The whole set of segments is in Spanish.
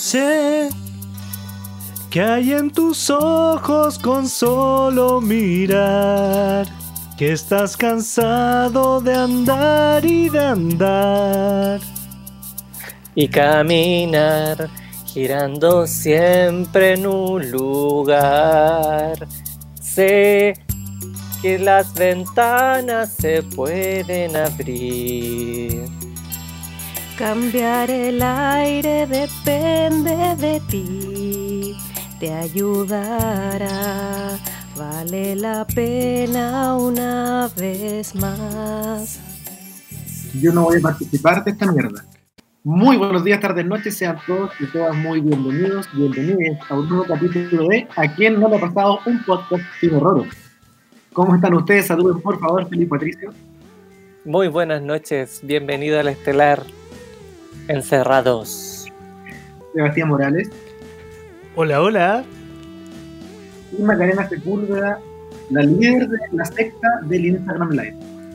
Sé que hay en tus ojos con solo mirar, que estás cansado de andar y de andar. Y caminar, girando siempre en un lugar. Sé que las ventanas se pueden abrir. Cambiar el aire depende de ti, te ayudará, vale la pena una vez más. Yo no voy a participar de esta mierda. Muy buenos días, tardes, noches, sean todos y todas muy bienvenidos a un nuevo capítulo de ¿A quién no le ha pasado un podcast sin horror? ¿Cómo están ustedes? Saluden por favor, Felipe Patricio. Muy buenas noches, bienvenido al Estelar Encerrados. Sebastián Morales. Hola, hola. Y Macarena Sepúlveda, la líder de la secta del Instagram Live.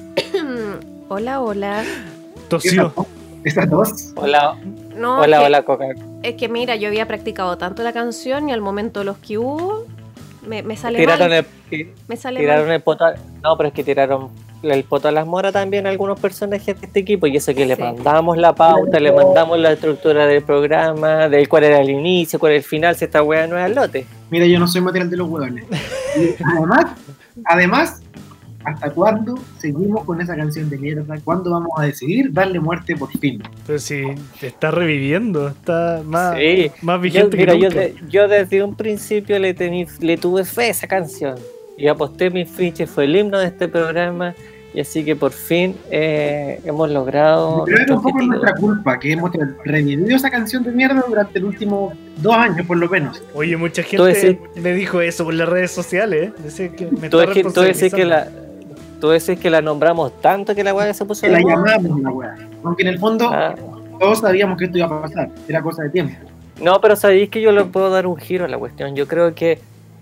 Hola, hola. Tosió. ¿Estas dos? Hola, No, hola, Coca. Es que mira, yo había practicado tanto la canción y al momento los que hubo me sale Tiraron mal. me tiraron mal. el poto. No, pero es que tiraron el poto a las moras también algunos personajes de este equipo, y eso que le Sí. mandamos la pauta, le mandamos la estructura del programa, de cuál era el inicio, cuál era el final, si esta wea no es al lote. Mira, yo no soy material de los huevones. Y además, ¿hasta cuándo seguimos con esa canción de mierda? ¿Cuándo vamos a decidir darle muerte por fin? Pero si está reviviendo, está más, Sí. más vigente que nunca. Yo desde un principio le tuve fe a esa canción. Y aposté mis fichas, fue el himno de este programa. Y así que por fin hemos logrado. Pero era un poco nuestra culpa que hemos revivido esa canción de mierda durante los últimos 2 años, por lo menos. Oye, mucha gente me dijo eso por las redes sociales, ¿eh? Decía que me Tú está responsabilizando. Tú decís que la nombramos tanto que la weá se puso Que de la moda. llamamos la weá. Aunque en el fondo todos sabíamos que esto iba a pasar. Era cosa de tiempo. No, pero sabéis que yo le puedo dar un giro a la cuestión. Yo creo que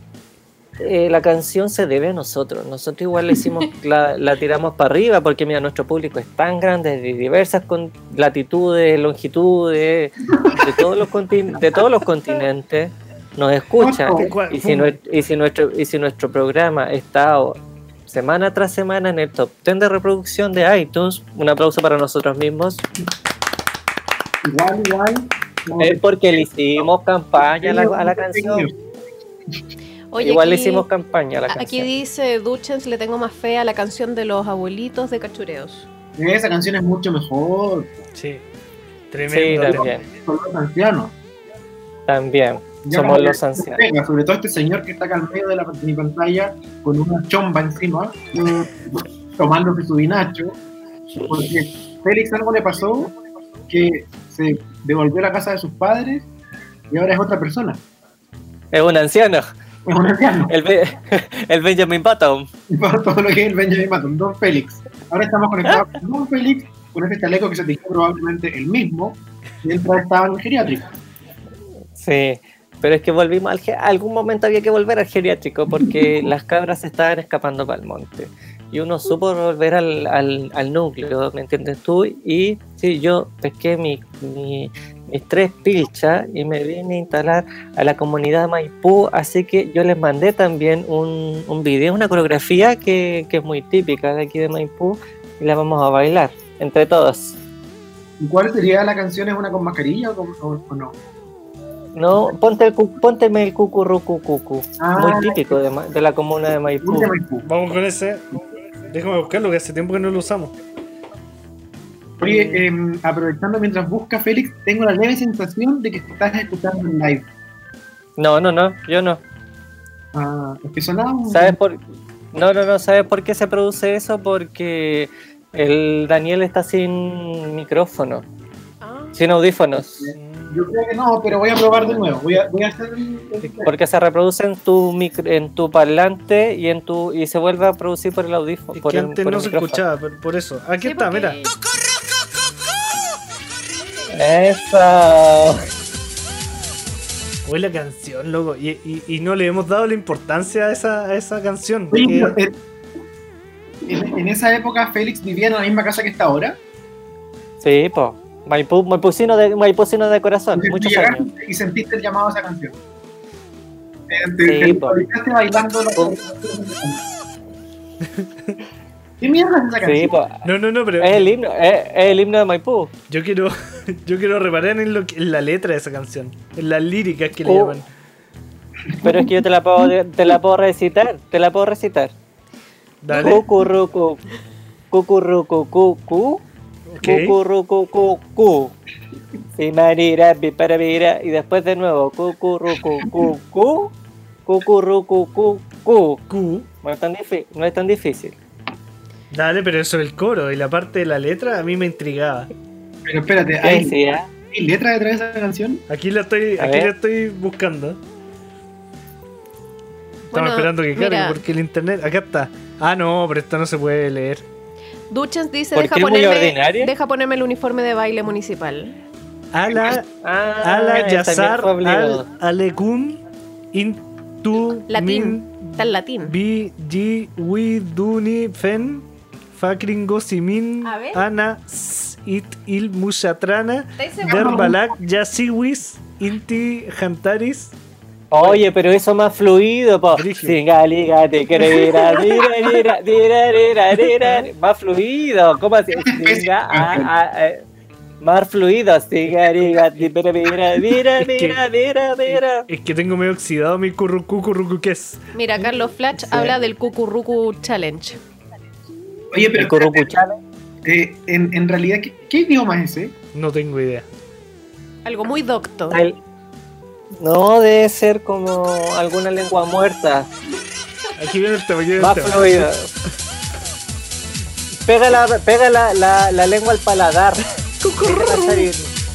la canción se debe a nosotros. Nosotros igual le hicimos, la tiramos para arriba, porque mira, nuestro público es tan grande, de diversas latitudes, longitudes, de todos los continentes, nos escucha. Y si nuestro programa está semana tras semana en el top 10 de reproducción de iTunes, un aplauso para nosotros mismos. Igual. Es porque le hicimos campaña a la canción. Oye, igual aquí, le hicimos campaña a la canción. Aquí dice Duchens, le tengo más fe a la canción de los abuelitos de Cachureos. Esa canción es mucho mejor. Sí, tremendo. Sí, también. Son los ancianos. También. Ya somos los ancianos. Pega, sobre todo este señor que está acá al medio de mi pantalla con una chomba encima, tomándose su vinacho, porque Félix algo le pasó que se devolvió a la casa de sus padres y ahora es otra persona. Es un anciano. Es un anciano. El Benjamin Button. Todo lo que es el Benjamin Button, Don Félix. Ahora estamos conectados con Don Félix, con este chaleco que se te probablemente el mismo, mientras estaba en el geriátrico. Sí. Pero es que volvimos algún momento había que volver al geriátrico porque las cabras se estaban escapando para el monte. Y uno supo volver al núcleo, ¿me entiendes tú? Y sí, yo pesqué mis 3 pilchas y me vine a instalar a la comunidad Maipú. Así que yo les mandé también un video, una coreografía que es muy típica de aquí de Maipú. Y la vamos a bailar entre todos. ¿Y cuál sería la canción? ¿Es una con mascarilla o no? No, pónteme el cucurrucucucu, muy típico de la comuna de Maipú. Vamos con ese. Déjame buscarlo, que hace tiempo que no lo usamos. Oye, aprovechando mientras busca Félix, tengo la leve sensación de que estás escuchando en live. No, yo no. Es que sonaba un... ¿Sabes ¿sabes por qué se produce eso? Porque el Daniel está sin micrófono, sin audífonos. Yo creo que no, pero voy a probar de nuevo. Voy a hacer porque se reproduce en tu parlante y se vuelve a producir por el audífono. Es que antes no se escuchaba, por eso. Aquí está, mira. ¡Eso! Hoy la canción, loco. Y no le hemos dado la importancia a esa canción. Oye, en esa época Félix vivía en la misma casa que está ahora. Sí, po. Maipucino de corazón, muchos años. Y sentiste el llamado a esa canción. Sí, Te visualizaste bailando la ¿Qué mierda es esa canción? Sí, po. No, pero Es el himno de Maipú. yo quiero reparar en la letra de esa canción, en las líricas que le llaman. Pero es que yo te la puedo recitar. Dale. Cucurrucu, cucurrucu, cucu, Ok. cucurrucu, cucu. Si marira, piparabira, y después de nuevo, cucurrucu, cucu, cucurrucu, cucu. Q. No es tan difícil. Dale, pero eso el coro y la parte de la letra a mí me intrigaba. Pero espérate, ¿Qué ¿hay decía? letra detrás de esa canción? Aquí la A ver. estoy buscando. Estamos Bueno, esperando que cargue mira. porque el internet. Acá está. Ah, no, pero esto no se puede leer. Duchens dice, ¿Por qué es muy ordinario? deja ponerme el uniforme de baile municipal. Ala También Yazar fue obligado. Alekun Intu Latín. Está en latín. Bi Ji Wi Duni Fen Fakringo Simin A ver. Ana It Il Mushatrana ¿Estáis seguros? Derbalak Yasiwis Inti Jantaris. Oye, pero eso más fluido, po. Brígido. Singaliga, te querera, más fluido. ¿Cómo así? Más fluido. Singaliga, Es que tengo medio oxidado mi currucuques. Mira, Carlos Flash habla del Cucurrucu Challenge. Oye, El pero currupuchale. en realidad, ¿qué idioma es ese? No tengo idea. Algo muy docto. No, debe ser como alguna lengua muerta. Aquí viene el tema, aquí viene Más el tema. fluido. Pega la lengua al paladar. Déjala salir.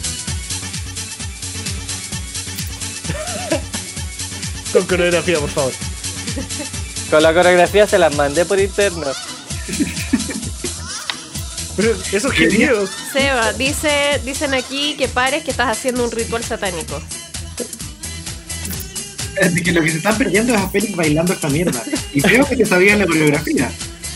Con coreografía, por favor. Con la coreografía se las mandé por interno. Pero esos gemidos. Seba, dicen aquí que pares que estás haciendo un ritual satánico. De que lo que se están perdiendo es a Félix bailando esta mierda. Y creo que te sabías la coreografía.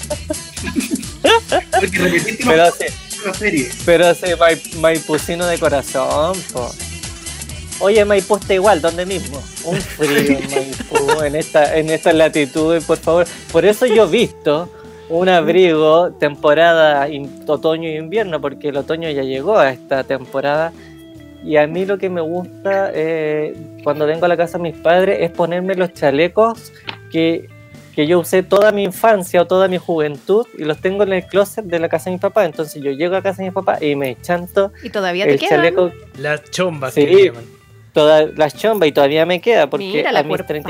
Porque repetiste la serie. Pero sí, Maipucino de corazón, po. Oye, Maipú está igual, ¿dónde mismo? Un frío en Maipú, en esta latitud, por favor. Por eso yo he visto un abrigo temporada otoño y invierno, porque el otoño ya llegó a esta temporada. Y a mí lo que me gusta cuando vengo a la casa de mis padres es ponerme los chalecos que yo usé toda mi infancia o toda mi juventud y los tengo en el closet de la casa de mi papá. Entonces yo llego a casa de mi papá y me chanto Y todavía te el quedan. chaleco, Las chombas Sí. que le llaman. todas las chombas, y todavía me queda porque Mira la a mis cuerpada.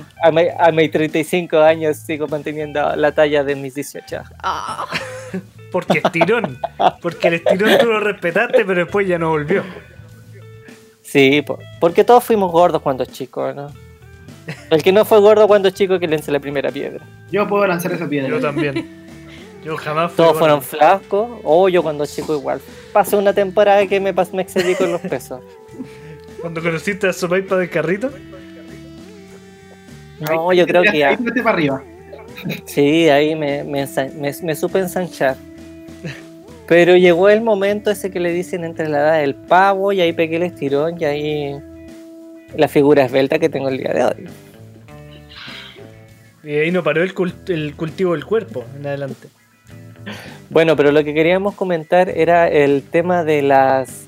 35 años sigo manteniendo la talla de mis 18. Ah, Porque estirón. Porque el estirón tú lo respetaste, pero después ya no volvió. Sí, porque todos fuimos gordos cuando chicos, ¿no? El que no fue gordo cuando chico, que lance la primera piedra. Yo puedo lanzar esa Yo piedra. también. Yo jamás fui Todos gordo. fueron flacos, o yo cuando chico igual. Pasé una temporada que me excedí con los pesos. Cuando conociste a Sopaipa del carrito. No, yo creo que ya. Ahí vete para arriba. Sí, ahí me supe ensanchar. Pero llegó el momento ese que le dicen entre la edad del pavo, y ahí pegué el estirón, y ahí la figura esbelta que tengo el día de hoy. Y ahí no paró el cultivo del cuerpo en adelante. Bueno, pero lo que queríamos comentar era el tema de las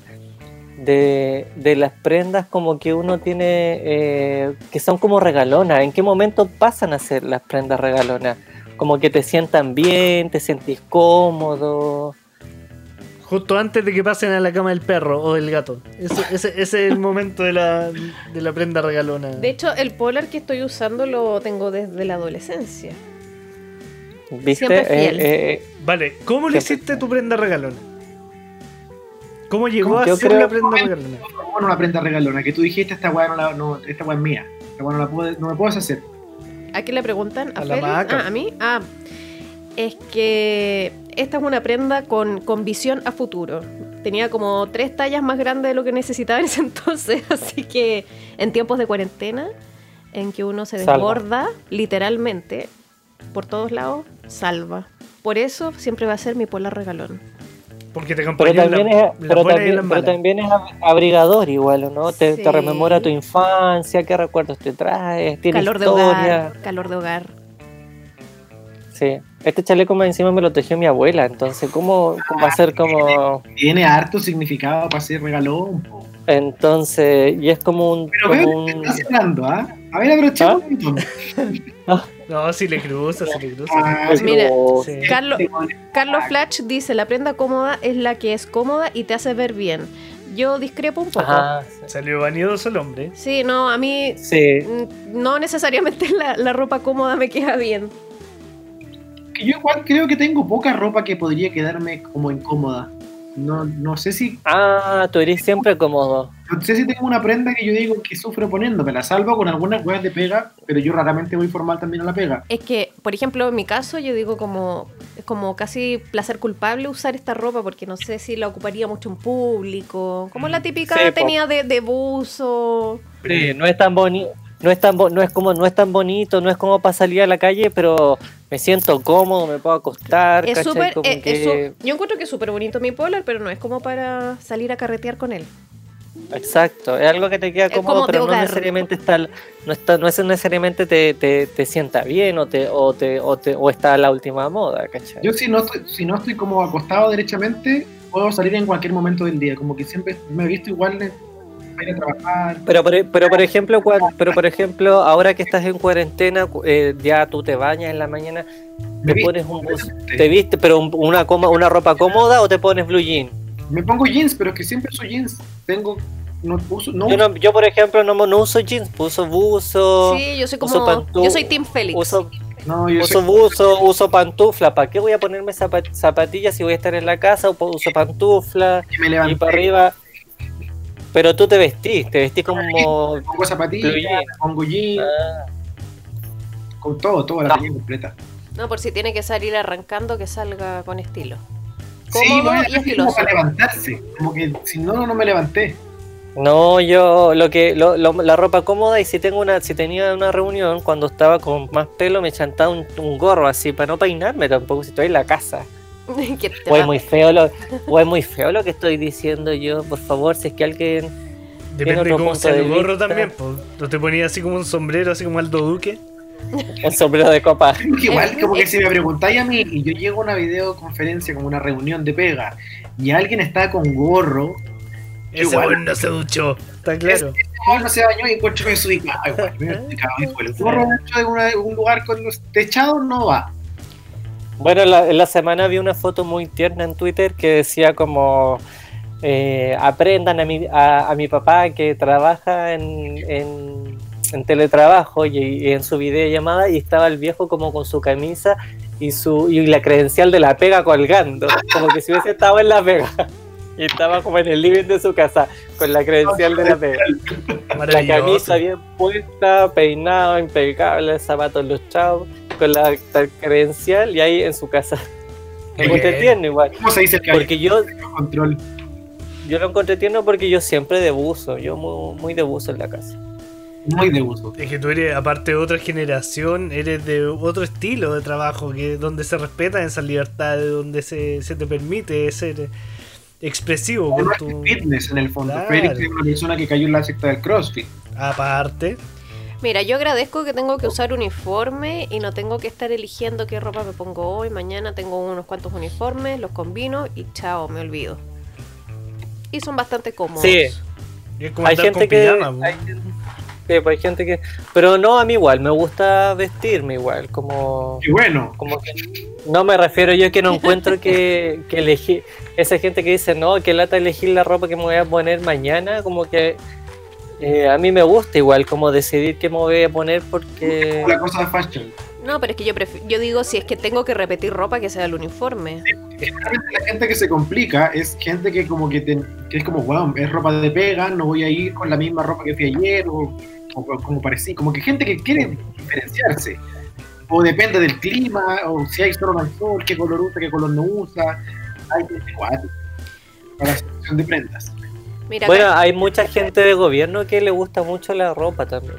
prendas como que uno tiene, que son como regalonas. ¿En qué momento pasan a ser las prendas regalonas? Como que te sientan bien, te sentís cómodo. Justo antes de que pasen a la cama del perro o del gato. Ese es el momento de la prenda regalona. de hecho, el polar que estoy usando lo tengo desde la adolescencia. ¿Viste? Siempre fiel. Vale, ¿cómo le hiciste tu prenda regalona? ¿Cómo llegó Yo a ser creo- la prenda regalona? Bueno, una prenda regalona, que tú dijiste, esta weá esta weá es mía. Esta weá no me puedo hacer. ¿A quién le preguntan? A la Félix? Maca. ¿A mí? Es que esta es una prenda con visión a futuro. Tenía como 3 tallas más grandes de lo que necesitaba en ese entonces, así que en tiempos de cuarentena, en que uno se Salva. desborda literalmente por todos lados, salva. Por eso siempre va a ser mi polar regalón. Porque te Pero acompañó en también, las pero buenas y en las también, pero malas. también es abrigador igual, ¿o ¿no? Te Sí. rememora tu infancia, qué recuerdos te traes, tiene Calor de historia. hogar, calor de hogar. Sí. Este chaleco más encima me lo tejió mi abuela, entonces ¿cómo va a ser como...? Tiene harto significado para ser regalón. Po. Entonces, y es como un... Pero como veo que te estás hablando, ¿ah? A ver, aprovechemos un montón. No, si le cruza, si le cruza. Ah, Es Mira, como- Sí. Carlos Flash dice, la prenda cómoda es la que es cómoda y te hace ver bien. Yo discrepo un poco. Ajá, Salió vanidoso el hombre. Sí, no, a mí sí. no necesariamente la ropa cómoda me queda bien. Que yo igual creo que tengo poca ropa que podría quedarme como incómoda. No sé si Tú eres siempre cómodo. no sé si tengo una prenda que yo digo que sufro poniéndomela, salvo con algunas huevas de pega, pero yo raramente voy formal también a la pega. Es que, por ejemplo, en mi caso, yo digo es como casi placer culpable usar esta ropa porque no sé si la ocuparía mucho en público. Como la típica Sí, po. tenía de buzo. Sí, no es tan bonito. No es tan bonito, no es como para salir a la calle, pero me siento cómodo, me puedo acostar, Es ¿cachai? súper, Como que- yo encuentro que es súper bonito mi polar, pero no es como para salir a carretear con él. Exacto, es algo que te queda Es cómodo, como de pero no hogar. necesariamente no es necesariamente te sienta bien o está a la última moda, ¿cachai? Yo si no estoy como acostado derechamente, puedo salir en cualquier momento del día, como que siempre me he visto igual para ir a trabajar. Pero por ejemplo, ahora que estás en cuarentena, ya tú te bañas en la mañana, Me te visto, pones un bus, obviamente. te viste, pero una ropa cómoda o te pones blue jean. Me pongo jeans, pero es que siempre uso jeans. Yo por ejemplo no uso jeans, uso buzo, Sí, yo soy uso como. pantú- Yo soy Team Félix. uso yo uso buzo, uso pantufla. ¿Para qué voy a ponerme zapatillas si voy a estar en la casa? Uso pantufla que me y levanté, para arriba. Pero tú te vestís como me pongo zapatillas, blue jean. me pongo jeans, Ah, con todo, la línea completa. No, por si tiene que salir arrancando, que salga con estilo. Sí, Cómodo no, y es como estiloso. para levantarse, como que si no me levanté. no, yo la ropa cómoda y si tenía una reunión cuando estaba con más pelo me chantaba un gorro así para no peinarme tampoco si estoy en la casa. Que te O es va- muy feo lo que estoy diciendo yo, por favor, si es que alguien Depende otro de cómo punto sea de el gorro vista. también. Pues. ¿No te ponías así como un sombrero, así como Aldo Duque? un sombrero de copa. Porque igual, como que si me preguntáis a mí y yo llego a una videoconferencia, como una reunión de pega, y alguien está con gorro, Ese Igual. weón no se duchó. Está claro. no se bañó y encuentro que soy el gorro dentro de un lugar con los techados no va. Bueno, en la semana vi una foto muy tierna en Twitter que decía como aprendan a mi papá que trabaja en teletrabajo y en su videollamada y estaba el viejo como con su camisa y la credencial de la pega colgando, como que si hubiese estado en la pega. Y estaba como en el living de su casa con la credencial de la pega. La Maravilloso. camisa bien puesta, peinado, impecable, zapatos lustrados, con la credencial y ahí en su casa. Me encontré Bien. tierno igual. ¿Cómo se dice el Porque yo control? lo encontré tierno porque yo siempre de buzo, yo muy de buzo en la casa. Muy de uso. Es que tú eres, aparte de otra generación, eres de otro estilo de trabajo, que donde se respetan esas libertades, donde se te permite ser expresivo con Además, tu... fitness en el fondo. Claro. Félix es una persona que cayó en la secta del CrossFit. Aparte, Mira, yo agradezco que tengo que usar uniforme y no tengo que estar eligiendo qué ropa me pongo hoy, mañana tengo unos cuantos uniformes, los combino y chao, me olvido. Y son bastante cómodos. Sí. es como Hay andar gente con que pijama. hay gente que pero no, a mí igual me gusta vestirme igual, como Y bueno, que no me refiero yo que no encuentro que elegir esa gente que dice no, que lata elegir la ropa que me voy a poner mañana, como que a mí me gusta igual como decidir qué me voy a poner porque la cosa de fashion. No, pero es que yo digo, si es que tengo que repetir ropa, que sea el uniforme. Generalmente la gente que se complica es gente que como que es como, wow, es ropa de pega, no voy a ir con la misma ropa que fui ayer o como parecía, como que gente que quiere diferenciarse. O depende del clima, o si hay solo al sol, qué color usa, qué color no usa. Hay gente cuática para la selección de prendas. Mira, bueno, acá- hay mucha gente de gobierno que le gusta mucho la ropa también.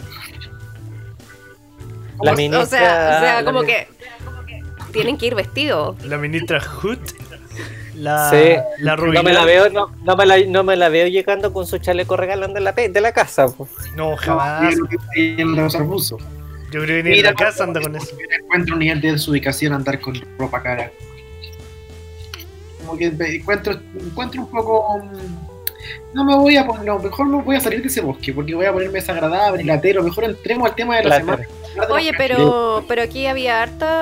La o ministra, sea, la como mi- que tienen que ir vestidos. La ministra Hood. La, Sí. la No me rubilar. la veo, no me la veo llegando con su chaleco regalando de la casa. Po. No, jamás. En los arbustos. Yo creo que ni en Mira, la casa anda con eso. Encuentro un nivel de desubicación andar con ropa cara. Como que encuentro un poco. No me voy a poner, no, mejor no voy a salir de ese bosque porque voy a ponerme desagradable, latero. Mejor entremos al tema de la semana. Oye, pero aquí había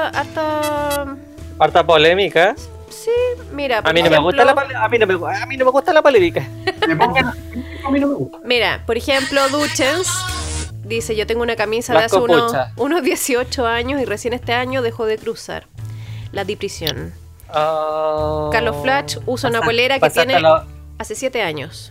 Harta polémica. Sí, mira, A mí no me gusta a mí no me gusta la polémica. Me pongan a mí no me gusta. Mira, por ejemplo, Duchens dice, yo tengo una camisa de Las hace copuchas. unos 18 años y recién este año dejó de cruzar la depresión. Carlos Flash usa una polera que tiene hace 7 años.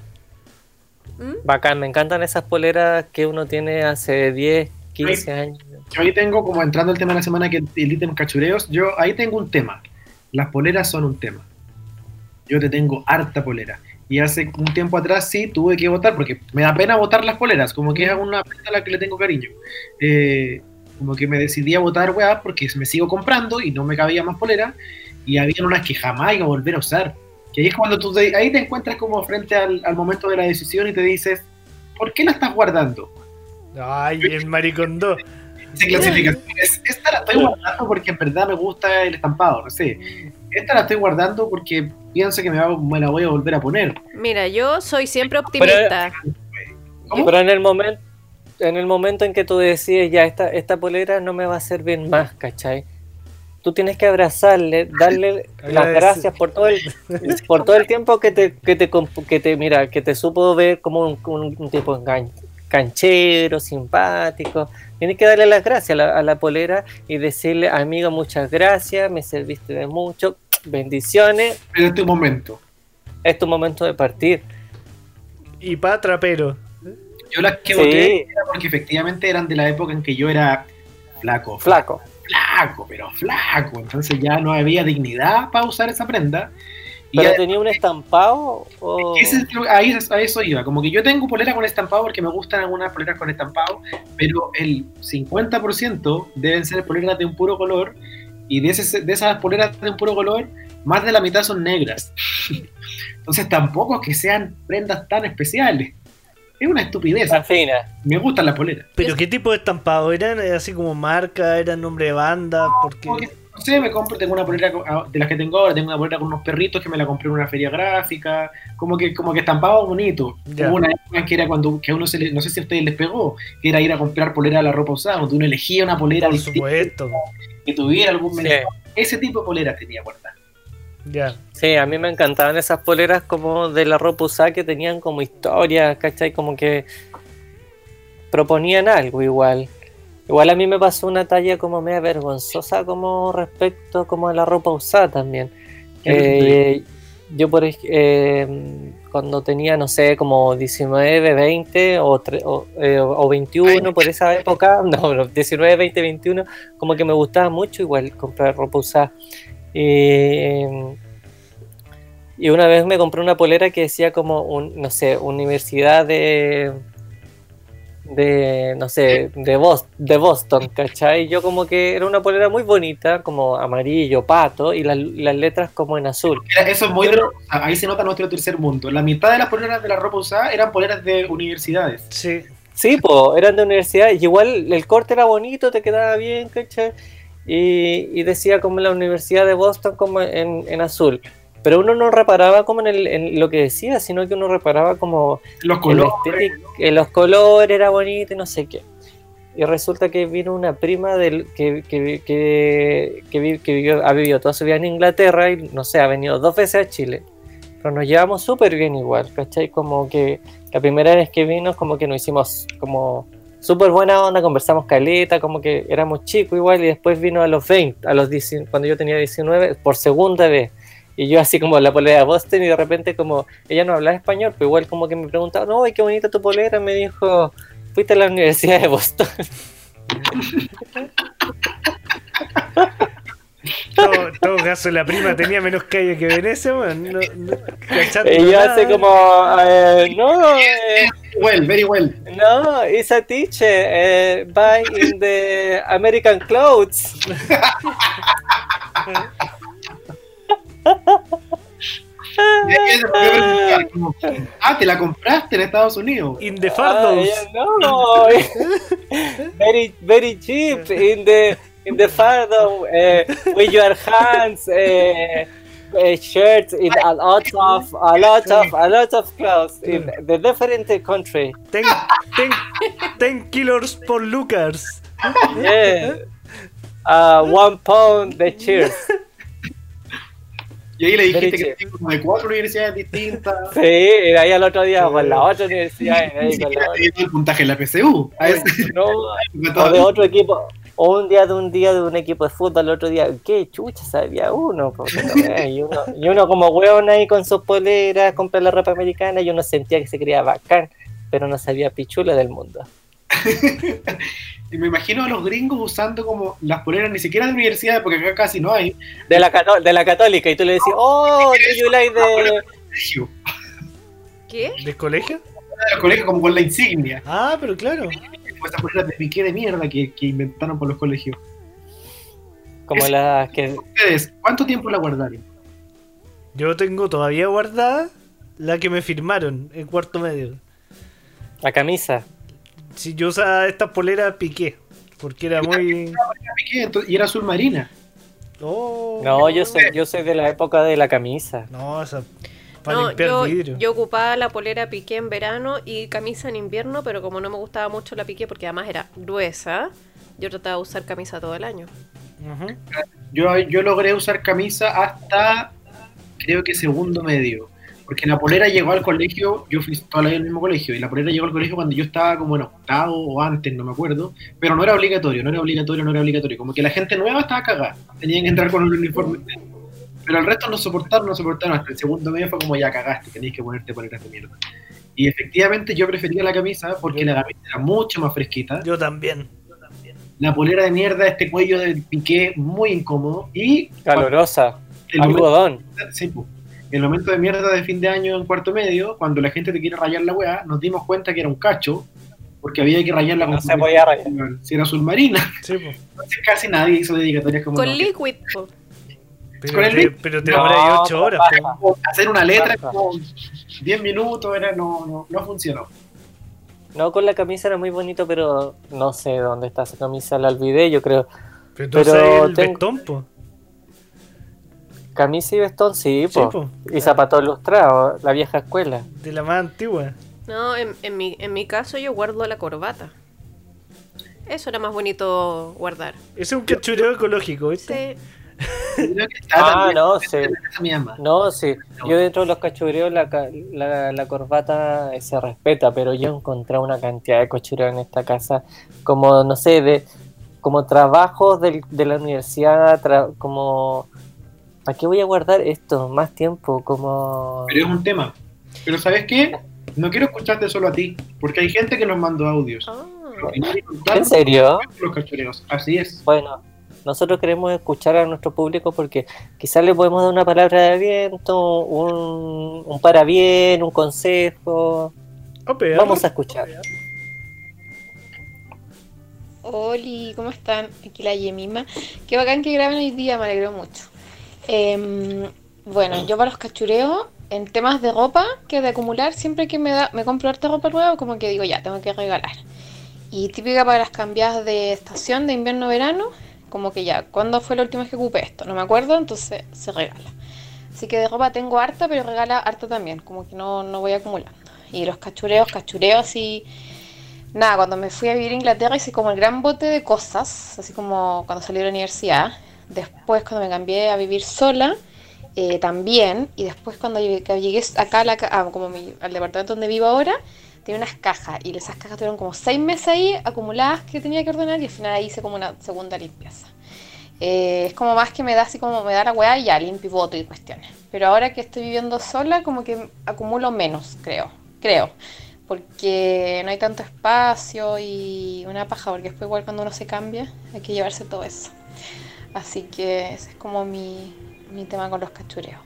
Bacán, me encantan esas poleras que uno tiene hace 10, 15 años. Yo ahí tengo, como entrando al tema de la semana que editen cachureos, yo ahí tengo un tema. Las poleras son un tema. Yo te tengo harta polera. Y hace un tiempo atrás sí tuve que votar, porque me da pena votar las poleras, como que es una prenda a la que le tengo cariño. Como que me decidí a votar, weá, porque me sigo comprando y no me cabía más polera. Y había unas que jamás iba a volver a usar. Que ahí es cuando ahí te encuentras como frente al momento de la decisión y te dices, ¿por qué la estás guardando? Ay, el maricón 2. Esa clasificación esta la estoy guardando porque en verdad me gusta el estampado, no sé. Esta la estoy guardando porque pienso que me la voy a volver a poner. Mira, yo soy siempre optimista. ¿Cómo? Pero en el momento en que tú decides, ya esta polera no me va a servir más, ¿cachai? Tú tienes que abrazarle, darle las gracias por todo el tiempo que te supo ver como un tipo canchero, simpático. Tienes que darle las gracias a la polera y decirle, amigo, muchas gracias, me serviste de mucho, bendiciones. En este momento. Es tu momento de partir. Y pa' trapero. Yo las que Sí. voté era porque efectivamente eran de la época en que yo era flaco, pero flaco. Entonces ya no había dignidad para usar esa prenda. Y ¿Pero ya- tenía un estampado? O... a eso iba. Como que yo tengo polera con estampado porque me gustan algunas poleras con estampado, pero el 50% deben ser poleras de un puro color. Y de esas poleras de un puro color, más de la mitad son negras. Entonces tampoco es que sean prendas tan especiales. Es una estupidez. Tan fina. Me gustan las poleras. ¿Pero qué tipo de estampado? ¿Eran así como marca? ¿Eran nombre de banda? Porque... Como que, no sé, tengo una polera de las que tengo ahora, tengo una polera con unos perritos que me la compré en una feria gráfica, como que estampado bonito. Ya. Hubo una época que era cuando que a uno no sé si a ustedes les pegó, que era ir a comprar polera a la ropa usada, donde uno elegía una polera Por distinta, supuesto. que tuviera algún Sí. mensaje. Ese tipo de poleras tenía guardada. Ya. Sí, a mí me encantaban esas poleras como de la ropa usada que tenían como historias, ¿cachai? Como que proponían algo igual. Igual a mí me pasó una talla como media vergonzosa como respecto como a la ropa usada también. Yo cuando tenía, no sé, como 19, 20 o 21 por esa época, no, 19, 20, 21, como que me gustaba mucho igual comprar ropa usada. Y una vez me compré una polera que decía como, no sé, Universidad de Boston, ¿cachai? Yo como que era una polera muy bonita, como amarillo, pato, y las letras como en azul. Eso es muy ahí se nota nuestro tercer mundo. La mitad de las poleras de la ropa usada eran poleras de universidades. Sí. Sí, pues, eran de universidad, y igual el corte era bonito, te quedaba bien, ¿cachai? Y decía como la Universidad de Boston como en azul. Pero uno no reparaba como en lo que decía, sino que uno reparaba como Los colores. los colores, era bonito y no sé qué. Y resulta que vino una prima que ha vivido toda su vida en Inglaterra y no sé, ha venido 2 veces a Chile. Pero nos llevamos súper bien igual, ¿cachai? Como que la primera vez que vino, como que nos hicimos como súper buena onda, conversamos caleta, como que éramos chicos igual, y después vino a los 20, cuando yo tenía 19, por segunda vez. Y yo así como la polera de Boston y de repente como ella no hablaba español, pero igual como que me preguntaba, no, qué bonita tu polera, me dijo, fuiste a la Universidad de Boston. Todo caso, la prima tenía menos calle que Venecia, weón. Y yo así como, no, Very well. no, it's a teacher, buy in the American clothes. Y ahí te volvió a preguntar, como, ¿te la compraste en Estados Unidos? In the fardos. No, very very cheap in the fardo with your hands. Shirts in a lot of clothes in the different country. 10 kilos por Lucas. Yeah. 1 pound the cheers. Y ahí le dijiste Very que cheap. tenía como de 4 universidades distintas. Sí, y ahí al otro día con la otra universidad. Ni siquiera te dio el puntaje en la PSU. A ese- No, o de otro equipo. O un día de un equipo de fútbol, el otro día, qué chucha sabía uno, porque no veas, y uno como hueón ahí con sus poleras, compra la ropa americana, y uno sentía que se creía bacán, pero no sabía pichula del mundo. Y me imagino a los gringos usando como las poleras ni siquiera de universidad, porque acá casi no hay. De la católica, y tú le decís, oh, do you like the... Colegio. ¿Qué? ¿Del colegio? Los colegios como con la insignia. Ah, pero claro. Como esas poleras de piqué de mierda que inventaron por los colegios. Como las que... Ustedes, ¿cuánto tiempo la guardaron? Yo tengo todavía guardada la que me firmaron en cuarto medio. La camisa. Si yo usaba esta polera piqué, porque era muy... Piqué, entonces, y era azul marina. Oh, No, yo soy de la época de la camisa. no, esa para No, limpiar vidrio. yo ocupaba la polera piqué en verano y camisa en invierno, pero como no me gustaba mucho la piqué porque además era gruesa, yo trataba de usar camisa todo el año. Ujú. Yo logré usar camisa hasta, creo que segundo medio. Porque la polera llegó al colegio, yo fui toda la vida en el mismo colegio, y la polera llegó al colegio cuando yo estaba como en octavo o antes, no me acuerdo, pero no era obligatorio. Como que la gente nueva estaba cagada, tenían que entrar con un uniforme. Pero el resto no soportaron, hasta el segundo medio fue como ya cagaste, tenías que ponerte poleras de mierda. Y efectivamente yo prefería la camisa porque la camisa era mucho más fresquita. Yo también. La polera de mierda, este cuello de piqué muy incómodo y... Calorosa. el momento- Algodón. Sí, pues. El momento de mierda de fin de año en cuarto medio, cuando la gente te quiere rayar la weá, nos dimos cuenta que era un cacho, porque había que rayarla No con se podía rayar. si era azul marina. Sí, po. Entonces casi nadie hizo dedicatorias como Con no. liquid, po. Pero Con el te, link. pero te No, demoré 8 horas. papá. po. Hacer una letra como 10 minutos no funcionó. No, con la camisa era muy bonito, pero no sé dónde está esa camisa, la olvidé, yo creo. Pero tú sabes el vestón, po. Camisa y vestón, sí, Sí, po. po. Y zapatos ilustrados, la vieja escuela. De la más antigua. No, en mi caso yo guardo la corbata. Eso era más bonito guardar. Ese es un cachureo ecológico, ¿viste? Sí. Creo que está también no, en sí. la casa de mi mamá. No, sí. Yo dentro de los cachureos la corbata se respeta, pero yo encontré una cantidad de cachureos en esta casa, como, no sé, como trabajos de la universidad, como... ¿Para qué voy a guardar esto? Más tiempo, como... Pero es un tema. Pero ¿sabes qué? No quiero escucharte solo a ti, porque hay gente que nos mandó audios. Ah. Y nadie contaron ¿En serio? los cachureos. Así es. Bueno, nosotros queremos escuchar a nuestro público porque quizás le podemos dar una palabra de aliento, un parabién, un consejo. Ope, Vamos a escuchar. Oli, ¿cómo están? Aquí la Yemima. Qué bacán que graben hoy día, me alegró mucho. Bueno, yo para los cachureos, en temas de ropa, que de acumular, siempre que me compro harta ropa nueva, como que digo, ya, tengo que regalar. Y típica para las cambiadas de estación, de invierno-verano, como que ya, ¿cuándo fue la última vez que ocupé esto? No me acuerdo, entonces se regala. Así que de ropa tengo harta, pero regala harta también, como que no voy acumulando. Y los cachureos y... Nada, cuando me fui a vivir a Inglaterra hice como el gran bote de cosas, así como cuando salí de la universidad. Después cuando me cambié a vivir sola, también. Y después cuando llegué acá al departamento donde vivo ahora, tenía unas cajas. Y esas cajas tuvieron como 6 meses ahí acumuladas que tenía que ordenar y al final ahí hice como una segunda limpieza. Es como más que me da así como me da la weá y ya limpio y boto y cuestiones. Pero ahora que estoy viviendo sola como que acumulo menos, creo. Porque no hay tanto espacio y una paja, porque después igual cuando uno se cambia hay que llevarse todo eso. Así que ese es como mi tema con los cachureos.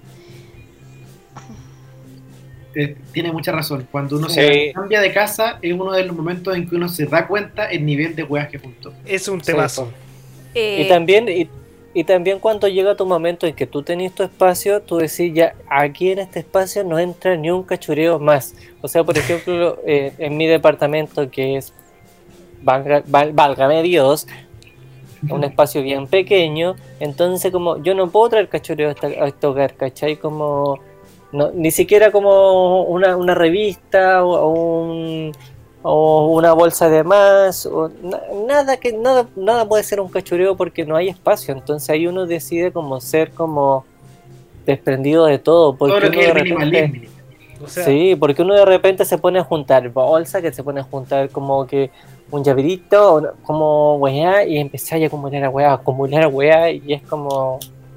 Tiene mucha razón. Cuando uno Sí. se cambia de casa es uno de los momentos en que uno se da cuenta el nivel de weas que juntó. Es un Sí, temazo. Y también Y también cuando llega tu momento en que tú tenés tu espacio, tú decís ya, aquí en este espacio no entra ni un cachureo más. O sea, por ejemplo, en mi departamento, que es, válgame Dios, un espacio bien pequeño, entonces como yo no puedo traer cachureo a este hogar, ¿cachai? Como, no, ni siquiera como una revista o una bolsa de más, o nada puede ser un cachureo porque no hay espacio. Entonces ahí uno decide como ser como desprendido de todo, porque Todo lo uno que es de el repente, minimalismo. O sea, sí, porque uno de repente se pone a juntar bolsa, que se pone a juntar como que un llaverito, como weá, y empieza a acumular weá, y es como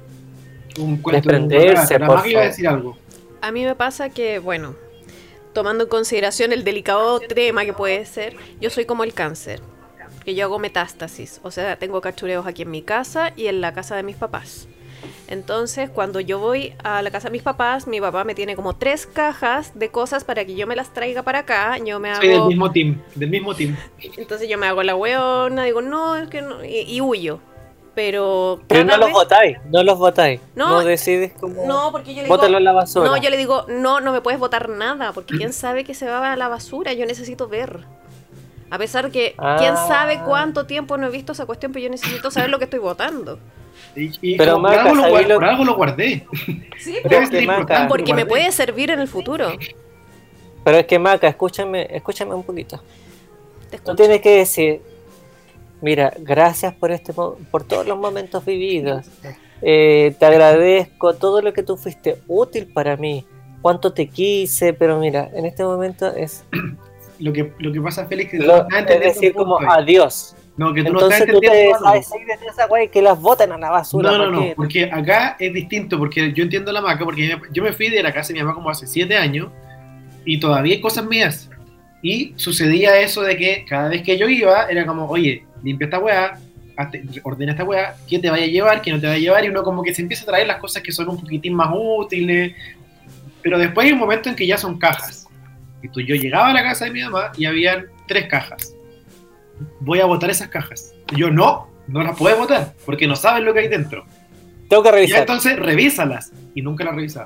Un cuento de un desprenderse, la por más iba a favor. decir algo. A mí me pasa que, bueno, tomando en consideración el delicado tema que puede ser, yo soy como el cáncer, que yo hago metástasis, o sea, tengo cachureos aquí en mi casa y en la casa de mis papás. Entonces, cuando yo voy a la casa de mis papás, mi papá me tiene como 3 cajas de cosas para que yo me las traiga para acá. Yo me Soy del hago. mismo team. Entonces yo me hago la weona, digo, no, es que no, y huyo. Pero Pero no cada los vez- votáis, No, no decides como No, porque yo le digo, bótalo en la basura. no, yo le digo, no me puedes votar nada, porque quién sabe que se va a la basura, yo necesito ver. A pesar que, quién sabe cuánto tiempo no he visto esa cuestión, pero yo necesito saber lo que estoy votando. Y Pero como Maca, ¿sabes lo- por algo lo guardé. Sí, Pero Debe es que, ser Maca, importante, porque lo me guardé. puede servir en el futuro. Pero es que Maca, escúchame un poquito. Te Tú escucho. tienes que decir, mira, gracias por todos los momentos vividos. Te agradezco todo lo que tú fuiste útil para mí. Cuánto te quise, pero mira, en este momento es, Lo que pasa, Félix, que tú no estás es entendiendo decir, un punto como ahí. adiós. No, que tú no estás Entonces tú te entendiendo algo. sabes salir de esa wey que las botan a la basura. No, ¿para qué? porque acá es distinto, porque yo entiendo la Maca, porque yo me fui de la casa de mi mamá como hace 7 años y todavía hay cosas mías. Y sucedía eso de que cada vez que yo iba, era como, oye, limpia esta weá, ordena esta weá, ¿qué te vaya a llevar, qué no te vaya a llevar? Y uno como que se empieza a traer las cosas que son un poquitín más útiles, pero después hay un momento en que ya son cajas. Y yo llegaba a la casa de mi mamá y habían 3 cajas. Voy a botar esas cajas. Y yo, no las puedes botar, porque no sabes lo que hay dentro. Tengo que Ya revisar. entonces revísalas. Y nunca las revisaba.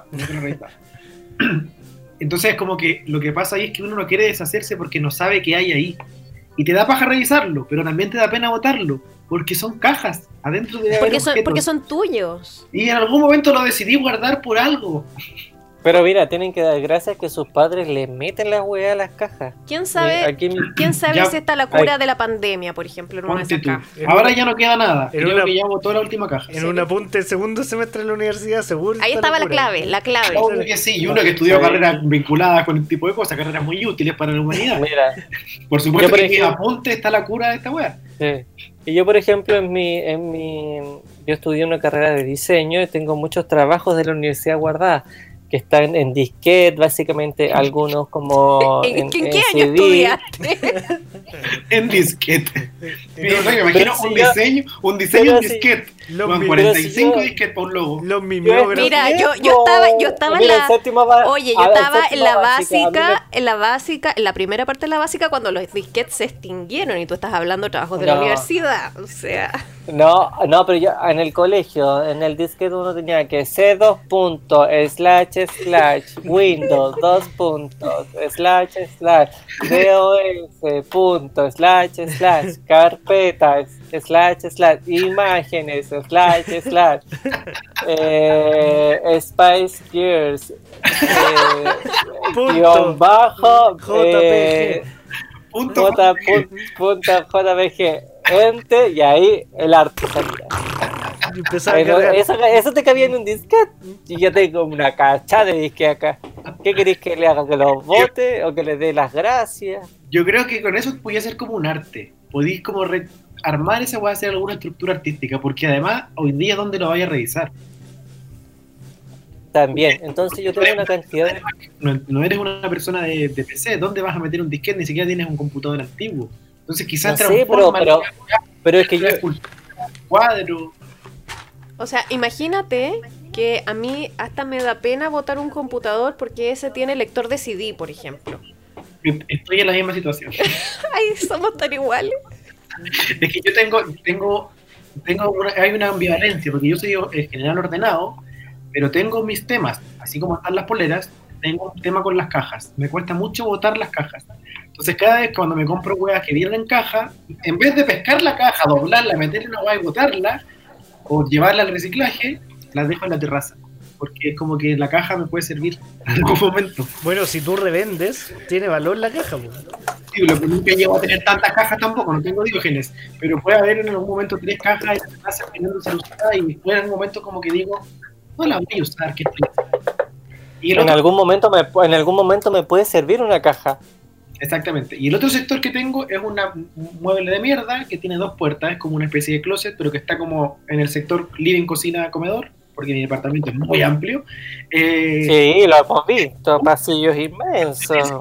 Entonces como que lo que pasa ahí es que uno no quiere deshacerse porque no sabe qué hay ahí. Y te da paja revisarlo, pero también te da pena botarlo, porque son cajas. Adentro de Porque son tuyos. Y en algún momento lo decidí guardar por algo. Pero mira, tienen que dar gracias que sus padres le meten la weá a las cajas. ¿Quién sabe, Aquí ¿quién sabe Ya, si está la cura de la pandemia, por ejemplo, en una de Ponte esas tú. cajas? En Ahora una- ya no queda nada. en Creo una- que ya botó la última caja. En un apunte del segundo semestre de la universidad, seguro. Ahí está estaba la cura. clave, la clave. Obvio que sí, y uno que estudió Sí. carreras vinculadas con este tipo de cosas, carreras muy útiles para la humanidad. Mira, Por supuesto Yo, por que en mis ejemplo- apuntes está la cura de esta wea. sí. Y yo, por ejemplo, yo estudié una carrera de diseño y tengo muchos trabajos de la universidad guardados que están en disquete, básicamente algunos como ¿En qué año CD. estudiaste? En disquete. Me No, imagino pero un si yo- diseño pero en si- disquete. Los Con mi- 45 pero si yo- disquetes para un logo. Los mimeógrafos. Mira, yo estaba en Mira, la... en séptimo Oye, yo en estaba en séptimo la básica, en la primera parte de la básica cuando los disquetes se extinguieron y tú estás hablando de trabajos de la No. universidad. O sea, No, pero yo en el colegio, en el disquete uno tenía que C2 puntos, / Windows 2 puntos, / DOS puntos, / carpetas, / imágenes, / Spice Girls, Punto. guión bajo, JPG. Punto. JPG, ente, y ahí el arte salía. Y empezaba a cargar. Eso te cabía en un disquete. Y yo tengo una cacha de disque acá. ¿Qué queréis que le haga? ¿Que los bote o que le dé las gracias? Yo creo que con eso podía ser como un arte. Podéis como armar esa weá, hacer alguna estructura artística, porque además hoy día ¿dónde lo vaya a revisar? También. Entonces yo tengo una cantidad de... No eres una persona de PC, ¿dónde vas a meter un disquete? Ni siquiera tienes un computador antiguo. Entonces quizás No sé, transforma pero es que yo... cuadro. o sea, imagínate que a mí hasta me da pena botar un computador porque ese tiene lector de CD, por ejemplo. Estoy en la misma situación. Ay, somos tan iguales. Es que yo tengo hay una ambivalencia, porque yo soy en general ordenado, pero tengo mis temas, así como están las poleras, tengo un tema con las cajas. Me cuesta mucho botar las cajas. Entonces cada vez cuando me compro huevas que vienen en caja, en vez de pescar la caja, doblarla, meterle una hueá y botarla, o llevarla al reciclaje, las dejo en la terraza. Porque es como que la caja me puede servir en algún momento. Bueno, si tú revendes, tiene valor la caja, pues. Sí, lo que nunca llego a tener tantas cajas tampoco, no tengo Diógenes, pero puede haber en algún momento 3 cajas y la terraza poniéndose usada y después en algún momento como que digo, no la voy a usar, ¿qué estoy haciendo? Y En algún momento me puede servir una caja. Exactamente. Y el otro sector que tengo es un mueble de mierda que tiene 2 puertas, es como una especie de closet, pero que está como en el sector living, cocina, comedor, porque mi departamento es muy amplio. Sí, lo hemos visto, pasillos inmensos.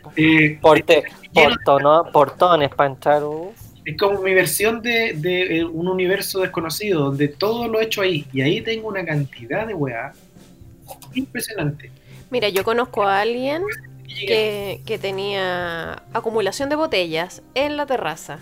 Portones para entrar. Es como mi versión de un universo desconocido, donde todo lo he hecho ahí. Y ahí tengo una cantidad de weá impresionante. Mira, yo conozco a alguien que tenía acumulación de botellas en la terraza.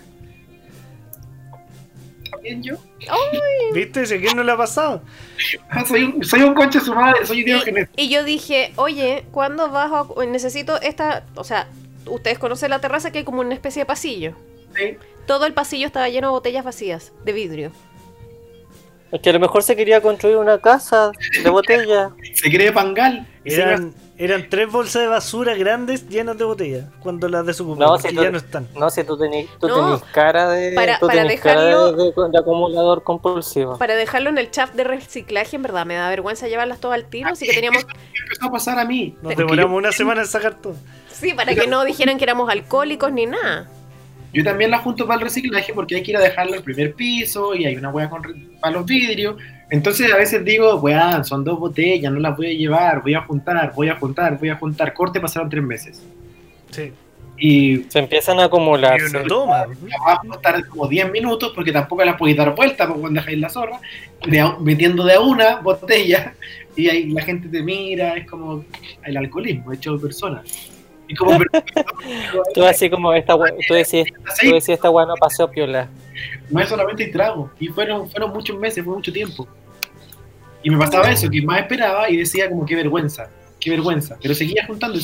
¿También yo? ¿Viste? Si a quién no le ha pasado. Soy un concha de su madre, soy Diógenes. Y yo dije, oye, ¿cuándo vas a...? Necesito esta... O sea, ustedes conocen la terraza que hay como una especie de pasillo. Sí. Todo el pasillo estaba lleno de botellas vacías, de vidrio. Es que a lo mejor se quería construir una casa de botella. Se cree pangal. Eran 3 bolsas de basura grandes llenas de botellas cuando las desocuparon, que ya no están. No, si tú tenés No, cara de acumulador compulsivo. Para dejarlo en el chat de reciclaje, en verdad, me da vergüenza llevarlas todas al tiro, así que teníamos... Empezó a pasar a mí. Nos demoramos una semana en sacar todo. Sí, para que no dijeran que éramos alcohólicos ni nada. Yo también la junto para el reciclaje porque hay que ir a dejarlo al primer piso y hay una hueá para los vidrios. Entonces a veces digo, weá, son 2 botellas, no las voy a llevar, voy a juntar. Corte, pasaron 3 meses. Sí. Y se empiezan a acumular. Y uno toma. abajo estar como 10 minutos porque tampoco las podéis dar vuelta porque cuando dejáis la zorra, metiendo de a una botella y ahí la gente te mira, es como el alcoholismo hecho de personas. Y como tú así como tú decís esta weá no pasó piola. No es solamente el trago, y fueron muchos meses, fue mucho tiempo. Y me pasaba eso, que más esperaba y decía como qué vergüenza, pero seguía juntando.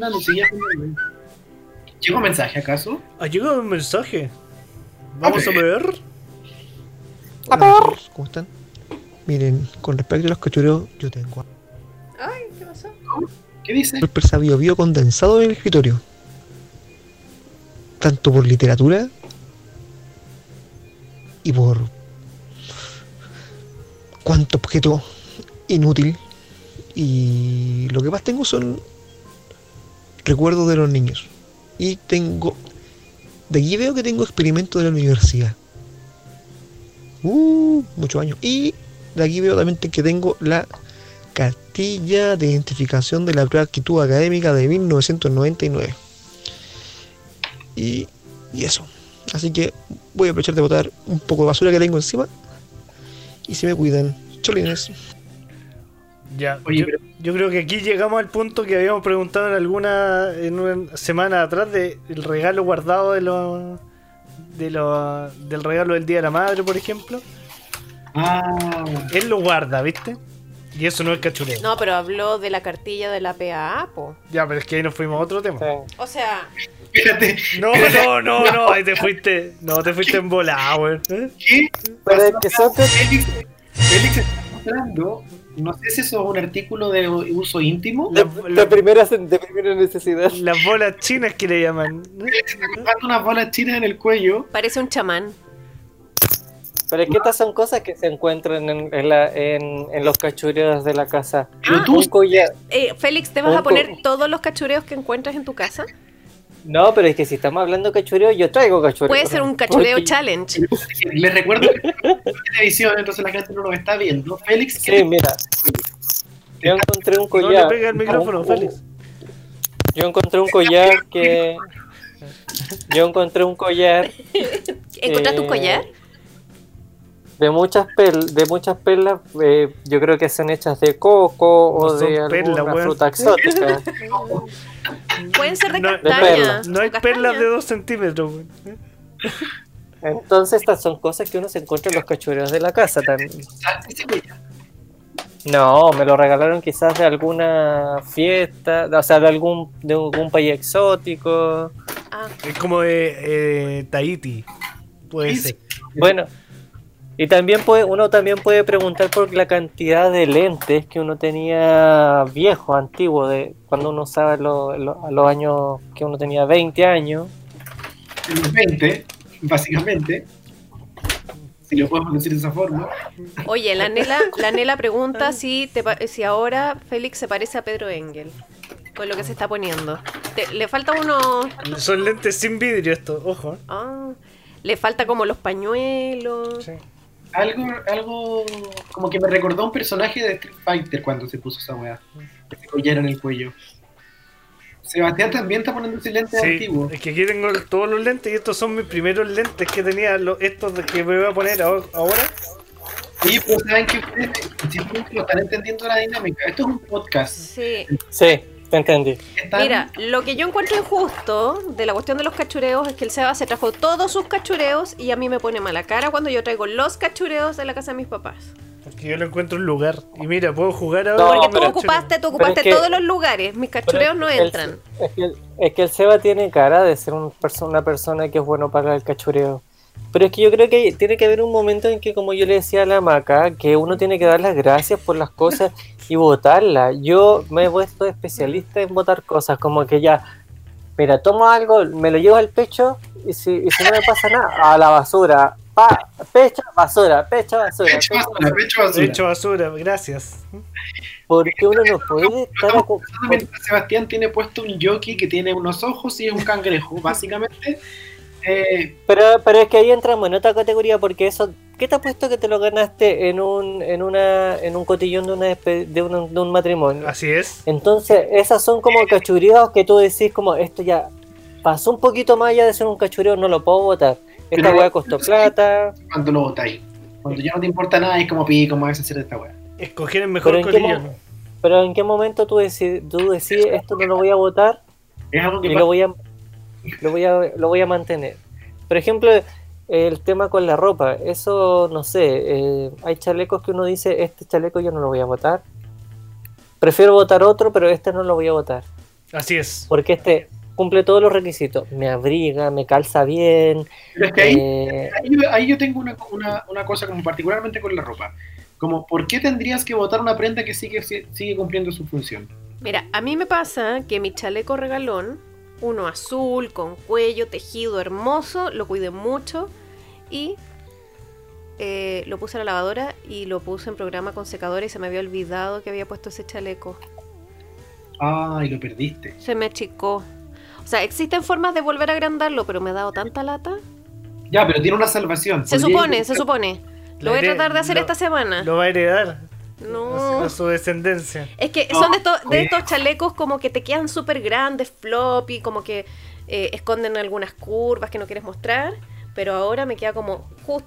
¿Llegó un mensaje acaso? ¿Ha llegado un mensaje? Vamos a ver. Hola, amigos, ¿cómo están? Miren, con respecto a los cachureos, yo tengo Ay, ¿qué pasó? ¿Qué dice? el presabido bio condensado en el escritorio. Tanto por literatura y por cuánto objeto inútil. Y lo que más tengo son recuerdos de los niños. Y tengo... De aquí veo que tengo experimentos de la universidad. Muchos años. Y de aquí veo también que tengo la cartilla de identificación de la prueba de actitud académica de 1999. Y eso. Así que voy a aprovechar de botar un poco de basura que tengo encima. Y se me cuidan. Cholines. Ya, Oye, yo creo que aquí llegamos al punto que habíamos preguntado en una semana atrás del regalo guardado del regalo del Día de la Madre, por ejemplo. Él lo guarda, ¿viste? Y eso no es cachureo. No, pero habló de la cartilla de la PAA, po. Ya, pero es que ahí nos fuimos a otro tema. Sí. O sea, Espérate. No, ahí te fuiste en volada, güey. ¿Qué? Pero es que son Félix está mostrando, no sé si eso es un artículo de uso íntimo. de primera necesidad. Las bolas chinas que le llaman. Félix está colgando unas bolas chinas en el cuello. parece un chamán. Pero es que estas son cosas que se encuentran en los cachureos de la casa. Pero tú- Un collar. Félix, ¿te vas a poner todos los cachureos que encuentras en tu casa? No, pero es que si estamos hablando de cachureo, yo traigo cachureo. Puede ser un cachureo Porque- challenge. Les recuerdo que es televisión, entonces la gente no lo está viendo. Félix, Sí, mira. Yo encontré un No collar. le pega el micrófono, Félix. Yo encontré un collar que. Yo encontré un collar. ¿Encontraste un collar? De muchas perlas, yo creo que son hechas de coco No o de son perlas, alguna weón. fruta exótica. Pueden ser de No- de castaña. perla. No hay o perlas castaña. de 2 centímetros, güey. Entonces estas son cosas que uno se encuentra en los cachureos de la casa también. No, me lo regalaron quizás de alguna fiesta, o sea, de algún país exótico. Ah, Es como de Tahiti. Puede ser. Bueno, y también uno también puede preguntar por la cantidad de lentes que uno tenía viejos, antiguos, de cuando uno usaba a los años que uno tenía 20 años. Los 20, básicamente. Si lo podemos decir de esa forma. oye, la Nela pregunta si ahora Félix se parece a Pedro Engel con lo que se está poniendo. Le falta uno. Son lentes sin vidrio estos, ojo. Le falta como los pañuelos. Sí. Algo como que me recordó a un personaje de Street Fighter cuando se puso esa weá. Ese collar en el cuello. Sebastián también está poniendo ese lente Sí, antiguo. es que aquí tengo todos los lentes y estos son mis primeros lentes que tenía, estos que me voy a poner ahora. Oye, pero ¿saben qué? Si no están entendiendo la dinámica, esto es un podcast. Sí. Sí, te entendí. Mira, lo que yo encuentro injusto de la cuestión de los cachureos es que el Seba se trajo todos sus cachureos y a mí me pone mala cara cuando yo traigo los cachureos de la casa de mis papás. Porque yo no encuentro un lugar. Y mira, puedo jugar ahora. Porque pero- tú ocupaste pero es que- todos los lugares. Mis cachureos no entran. Es que el Seba tiene cara de ser una persona que es bueno para el cachureo. Pero es que yo creo que tiene que haber un momento en que, como yo le decía a la Maca, que uno tiene que dar las gracias por las cosas y votarlas. Yo me he puesto especialista en votar cosas, como que ya, mira, tomo algo, me lo llevo al pecho y si no me pasa nada, a la basura. Pecho basura. Pecho basura. He hecho basura, gracias. Porque uno no puede estar Mientras Sebastián tiene puesto un jockey que tiene unos ojos y es un cangrejo, básicamente. Pero es que ahí entramos en otra categoría, porque eso, ¿qué te ha puesto que te lo ganaste en un cotillón de un matrimonio? Así es. Entonces, esas son como cachureos que tú decís como, esto ya pasó un poquito más allá de ser un cachureo, no lo puedo votar. Esta Pero- weá costó plata. Cuando lo botáis. Cuando ya no te importa nada, es como ¿cómo vas a hacer esta weá? Escoger el mejor Pero cotillón. pero ¿en qué momento tú decís esto no lo voy a votar Es algo que y lo voy a mantener? Por ejemplo, el tema con la ropa, eso no sé, hay chalecos que uno dice, este chaleco yo no lo voy a votar. Prefiero votar otro, pero este no lo voy a votar. Así es. Porque este cumple todos los requisitos. Me abriga, me calza bien. Pero es que ahí yo tengo una cosa como particularmente con la ropa. Como, ¿por qué tendrías que botar una prenda que sigue cumpliendo su función? Mira, a mí me pasa que mi chaleco regalón, uno azul, con cuello, tejido hermoso, lo cuidé mucho y lo puse a la lavadora y lo puse en programa con secadora y se me había olvidado que había puesto ese chaleco. Ay, lo perdiste. Se me achicó. O sea, existen formas de volver a agrandarlo, pero me ha dado tanta lata. Ya, pero tiene una salvación. Se supone. Lo voy a tratar de hacer esta semana. Lo va a heredar No. a su descendencia. Es que No, son de oye. estos chalecos como que te quedan súper grandes, floppy, como que esconden algunas curvas que no quieres mostrar, pero ahora me queda como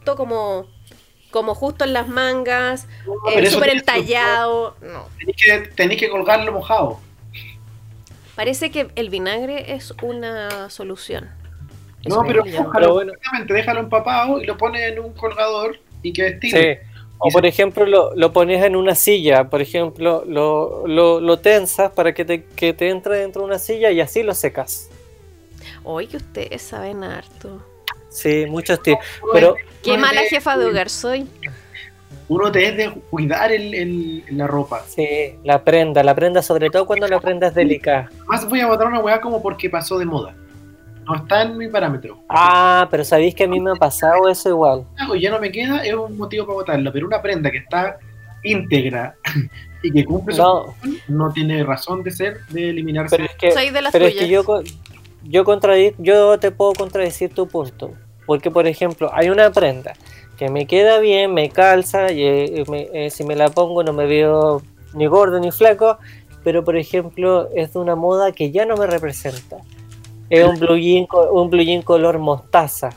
justo en las mangas, pero eso súper tiene entallado. No. Tenéis que colgarlo mojado. Parece que el vinagre es una solución. No, pero Eso déjalo, Pero bueno. exactamente, déjalo empapado y lo pones en un colgador y que Sí. estire. O por ejemplo, lo pones en una silla. Por ejemplo, lo tensas para que te entre dentro de una silla y así lo secas. Hoy que ustedes saben harto. Sí, muchos tips. Pero Qué Uno mala es de- jefa de hogar soy. Uno te es de cuidar la ropa. sí, la prenda, sobre todo cuando la prenda es delicada. Más voy a botar una weá como porque pasó de moda. No está en mi parámetro. Ah, pero sabéis que a mí me ha pasado eso igual. Algo ya no me queda, es un motivo para botarlo. Pero una prenda que está íntegra y que cumple su No, función, no tiene razón de ser, de eliminarse. pero es que, Soy de las pero es tuyas. que yo te puedo contradecir tu punto. Porque, por ejemplo, hay una prenda que me queda bien, me calza, y si me la pongo no me veo ni gordo ni flaco, pero, por ejemplo, es de una moda que ya no me representa. Es un blue jean color mostaza,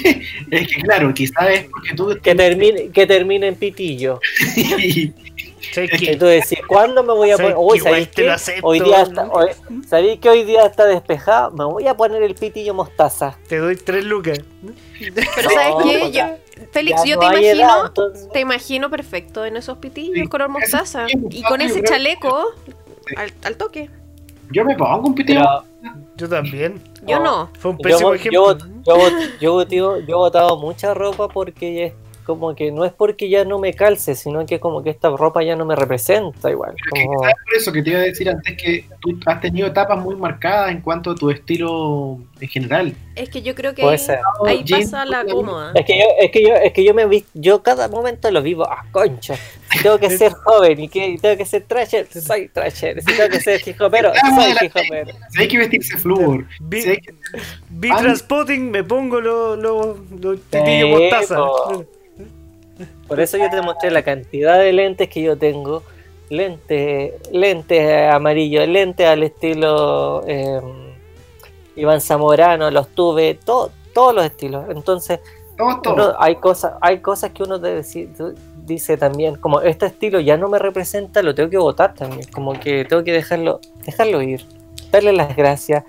Es que claro, quizás es porque tú que termine en pitillo. ¿Sabes Y qué? tú decís, ¿cuándo me voy a ¿Sabes poner? Uy, qué? Igual ¿sabéis te lo qué? acepto. Hoy día ¿sabéis que hoy día está despejado? Me voy a poner el pitillo mostaza. Te doy 3 lucas. Pero No, ¿sabes qué? pues ya- Félix, ya yo no hay edad, entonces. te imagino perfecto en esos pitillos Sí, color ese mostaza. pitillo Y mostaza, con yo ese creo que- chaleco Sí. al toque. Yo me pongo un pitillo. Pero Yo también. Yo no. Fue un pésimo ejemplo. yo he botado mucha ropa porque es como que no es porque ya no me calce, sino que como que esta ropa ya no me representa igual. Como... ¿Sabes por eso que te iba a decir antes que tú has tenido etapas muy marcadas en cuanto a tu estilo en general? Es que yo creo que Puede ser. ahí Jeans, pasa la cómoda. Es que yo me vi, yo cada momento lo vivo a concha. Si tengo que ser joven y tengo que ser trasher, soy trasher. Si tengo que ser hijopero, soy hijopero. Si hay que vestirse flúor, Vi- si hay que... Vi Transpotting, me pongo los pitillos Sí, mostaza. po. Por eso yo te mostré la cantidad de lentes que yo tengo. Lentes amarillos, lentes al estilo Iván Zamorano, los tuve, todos los estilos. Entonces, todo. hay cosas que uno dice también, como este estilo ya no me representa, lo tengo que votar también, como que tengo que dejarlo ir, darle las gracias.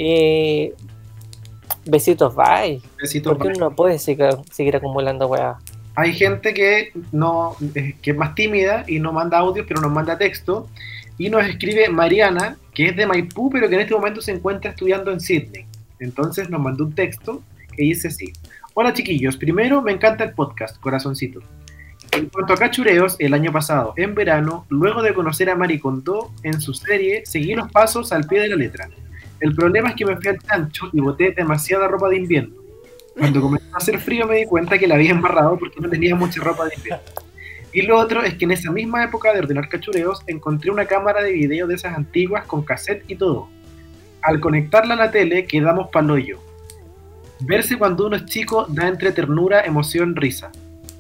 Besitos, bye. Besitos, Porque bye. uno no puede seguir acumulando weá. Hay gente que no que es más tímida y no manda audios, pero nos manda texto. Y nos escribe Mariana, que es de Maipú, pero que en este momento se encuentra estudiando en Sydney. Entonces nos mandó un texto que dice así: hola chiquillos, primero me encanta el podcast, corazoncito. En cuanto a cachureos, el año pasado, en verano, luego de conocer a Marie Kondo en su serie, seguí los pasos al pie de la letra. El problema es que me fui al chancho y boté demasiada ropa de invierno. Cuando comenzó a hacer frío me di cuenta que la había embarrado porque no tenía mucha ropa de invierno. Y lo otro es que en esa misma época de ordenar cachureos encontré una cámara de video de esas antiguas con cassette y todo. Al conectarla a la tele quedamos pa'l hoyo. Verse cuando uno es chico da entre ternura, emoción, risa.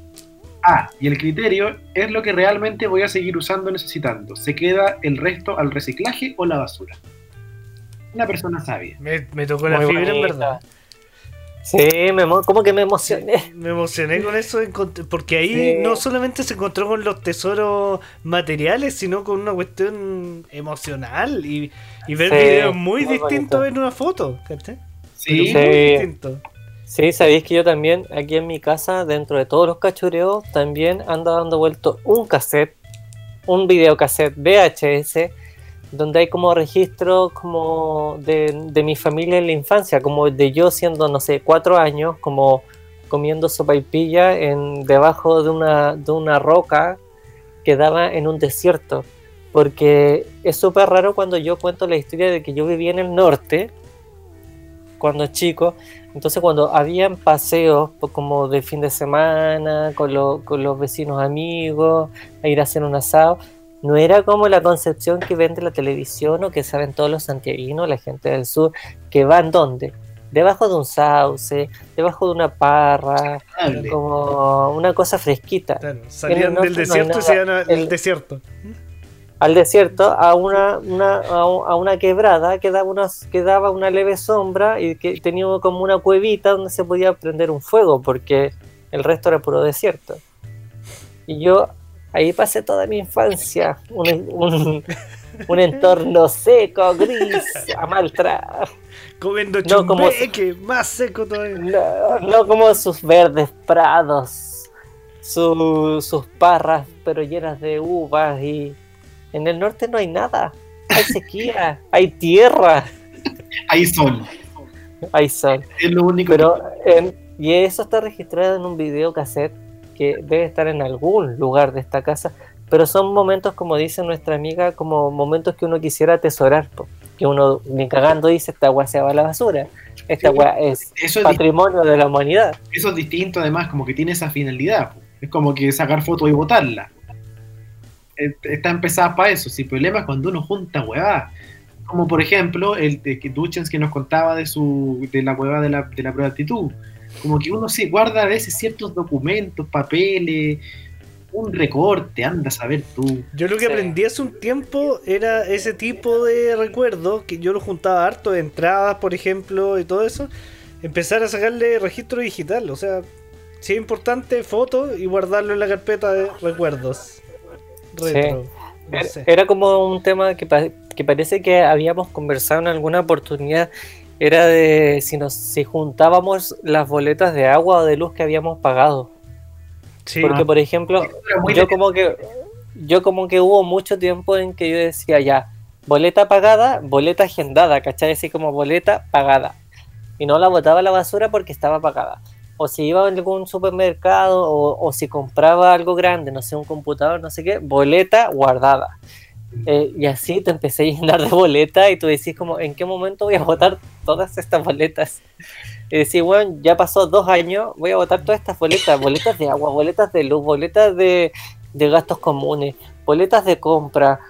Y el criterio es lo que realmente voy a seguir usando necesitando. ¿Se queda el resto al reciclaje o la basura? Una persona sabia. Me tocó la Muy fibra, en bonita. verdad. Sí, como que me emocioné. Me emocioné con eso, porque ahí Sí. no solamente se encontró con los tesoros materiales, sino con una cuestión emocional y ver Sí, videos muy muy distintos bonito. en una foto, ¿cachai? Sí, Pero muy Sí. distintos. Sí, sabéis que yo también, aquí en mi casa, dentro de todos los cachureos, también ando dando vuelto un cassette, un videocassette VHS, donde hay como registros como de mi familia en la infancia, como de yo siendo, no sé, 4 años, como comiendo sopaipilla debajo de una roca que daba en un desierto. Porque es súper raro cuando yo cuento la historia de que yo vivía en el norte, cuando chico. Entonces cuando habían paseos pues, como de fin de semana, con los vecinos amigos, a ir a hacer un asado, no era como la concepción que ven de la televisión o que saben todos los santiaguinos, la gente del sur, que van ¿dónde? Debajo de un sauce, debajo de una parra, Agradable. como una cosa fresquita. Claro, salían En el del norte no hay desierto y nada. se iban al El- desierto. Al desierto, a una quebrada que daba una leve sombra y que tenía como una cuevita donde se podía prender un fuego, porque el resto era puro desierto. Y yo ahí pasé toda mi infancia, un entorno seco, gris, a maltratar. Comiendo No, como- chumbeque, más seco todavía. No como sus verdes prados, sus parras, pero llenas de uvas. Y en el norte no hay nada. Hay sequía, hay tierra, Hay sol. hay sol. Es lo único Pero y eso está registrado en un video cassette que debe estar en algún lugar de esta casa. Pero son momentos, como dice nuestra amiga, como momentos que uno quisiera atesorar. Po. Que uno ni cagando dice, esta weá se va a la basura. Esta Sí, weá es eso es patrimonio de la humanidad. Eso es distinto, además, como que tiene esa finalidad. Es como que sacar fotos y botarla. Está empezada para eso. Si el problema es cuando uno junta huevadas. Como por ejemplo, el de que Duchens que nos contaba de la huevada de la prueba de actitud. Como que uno se guarda a veces ciertos documentos, papeles, un recorte, anda a saber tú. Yo lo que Sí. aprendí hace un tiempo era ese tipo de recuerdos, que yo lo juntaba harto de entradas, por ejemplo, y todo eso. Empezar a sacarle registro digital, o sea, si es importante, foto y guardarlo en la carpeta de recuerdos. retro. No sé. Era como un tema que parece que habíamos conversado en alguna oportunidad. Era de si juntábamos las boletas de agua o de luz que habíamos pagado. Sí. Porque, por ejemplo, yo como que hubo mucho tiempo en que yo decía ya, boleta pagada, boleta agendada, ¿cachai? Así como boleta pagada. Y no la botaba a la basura porque estaba pagada. O si iba a algún supermercado o si compraba algo grande, no sé, un computador, no sé qué, boleta guardada. Y así te empecé a llenar de boletas y tú decís como, ¿en qué momento voy a botar todas estas boletas? Y decís, bueno, ya pasó 2 años, voy a botar todas estas boletas, boletas de agua, boletas de luz, boletas de gastos comunes, boletas de compra,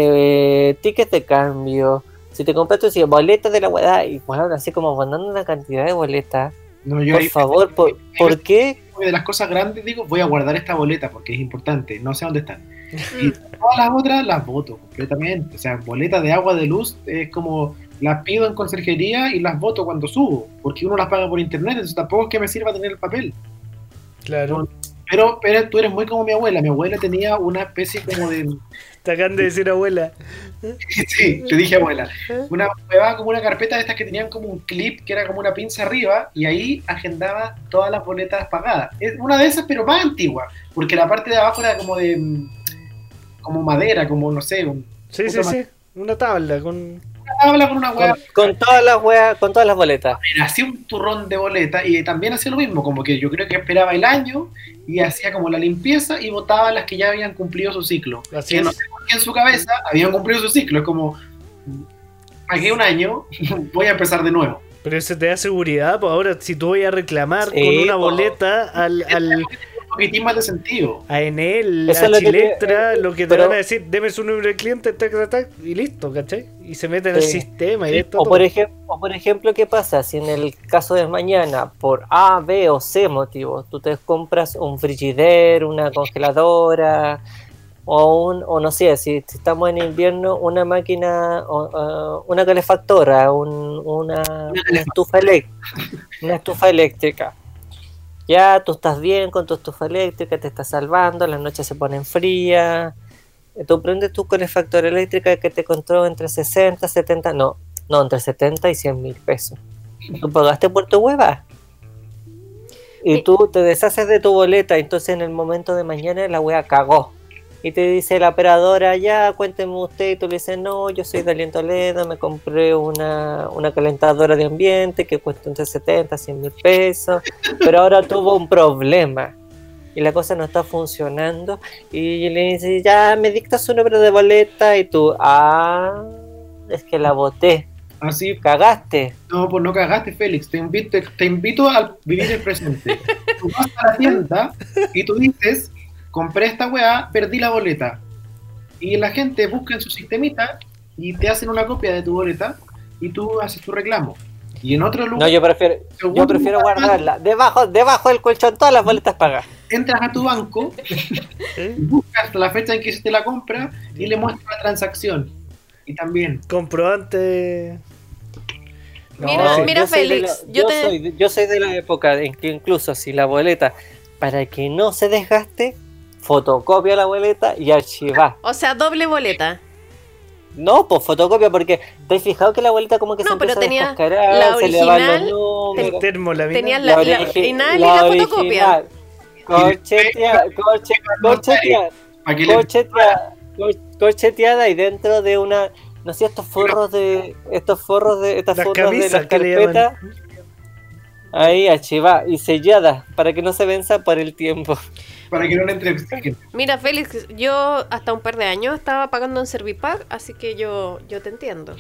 tickets de cambio. Si te compraste, decís, boletas de la hueá, y bueno, así como mandando una cantidad de boletas. No, yo Por ahí, favor, ¿por qué? de las cosas grandes digo, voy a guardar esta boleta porque es importante, no sé dónde están. Y todas las otras las voto completamente. O sea, boletas de agua, de luz, es como las pido en conserjería y las voto cuando subo, porque uno las paga por internet, entonces tampoco es que me sirva tener el papel. Claro. Pero tú eres muy como mi abuela tenía una especie como de... Te acaban de decir abuela. Sí, te dije abuela. Una huevada como una carpeta de estas que tenían como un clip que era como una pinza arriba y ahí agendaba todas las boletas pagadas. Es una de esas, pero más antigua, porque la parte de abajo era como de como madera, como no sé, Sí. Una tabla con tabla con una hueá. Con todas las weas, con todas las boletas. Hacía un turrón de boletas y también hacía lo mismo, como que yo creo que esperaba el año y hacía como la limpieza y votaba las que ya habían cumplido su ciclo. Así que es. no sé por qué en su cabeza habían cumplido su ciclo, es como pagué un año, voy a empezar de nuevo. Pero eso te da seguridad, pues ahora si tú voy a reclamar Sí, con una po. boleta Un poquitín más de sentido. a Enel, Eso a es lo que Chilectra, lo que te pero- van a decir, deme su número de cliente, tac, y listo, ¿cachai? Y se mete en el Sí. sistema y Sí, esto O por ejemplo, ¿qué pasa? Si en el caso de mañana, por A, B o C motivos, tú te compras un frigider, una congeladora, o no sé, si estamos en invierno, una máquina, una calefactora, una estufa eléctrica. Ya tú estás bien con tu estufa eléctrica, te estás salvando, las noches se ponen frías. Tú prendes tu calefactora eléctrica que te costó entre 60, 70, no, entre 70 y 100 mil pesos. Tú pagaste por tu hueva. Y tú te deshaces de tu boleta, entonces en el momento de mañana la hueva cagó. Y te dice la operadora, ya, cuénteme usted, y tú le dices, no, yo soy Dalien Toledo, me compré una calentadora de ambiente que cuesta entre 70 y 100 mil pesos, pero ahora tuvo un problema. Y la cosa no está funcionando, y le dice, ya, me dicta su número de boleta, y tú, es que la boté, Así, cagaste. no, pues no cagaste, Félix. Te invito a vivir el presente. Tú vas a la tienda y tú dices, compré esta weá, perdí la boleta. Y la gente busca en su sistemita y te hacen una copia de tu boleta y tú haces tu reclamo. Y en otro lugar, No, yo prefiero guardarla debajo del colchón, todas las boletas pagadas. entras a tu banco, buscas la fecha en que hiciste la compra y le muestras la transacción. Y también, comprobante. Mira, yo soy de Félix, yo soy de la época en que incluso si la boleta, para que no se desgaste, fotocopia la boleta y archiva. O sea, doble boleta. No, pues fotocopia, porque te has fijado que la boleta como que No, se pero empieza tenía a descascarar, la se le van original, los números. Termo, la Tenía mina. la original y la fotocopia. Corcheteada y dentro de una, no sé, estas forros de Las las camisas que le carpetas, ahí archivada y sellada para que no se venza por el tiempo. para que no le entre oxígeno. Mira, Félix, yo hasta un par de años estaba pagando en Servipack, así que yo te entiendo.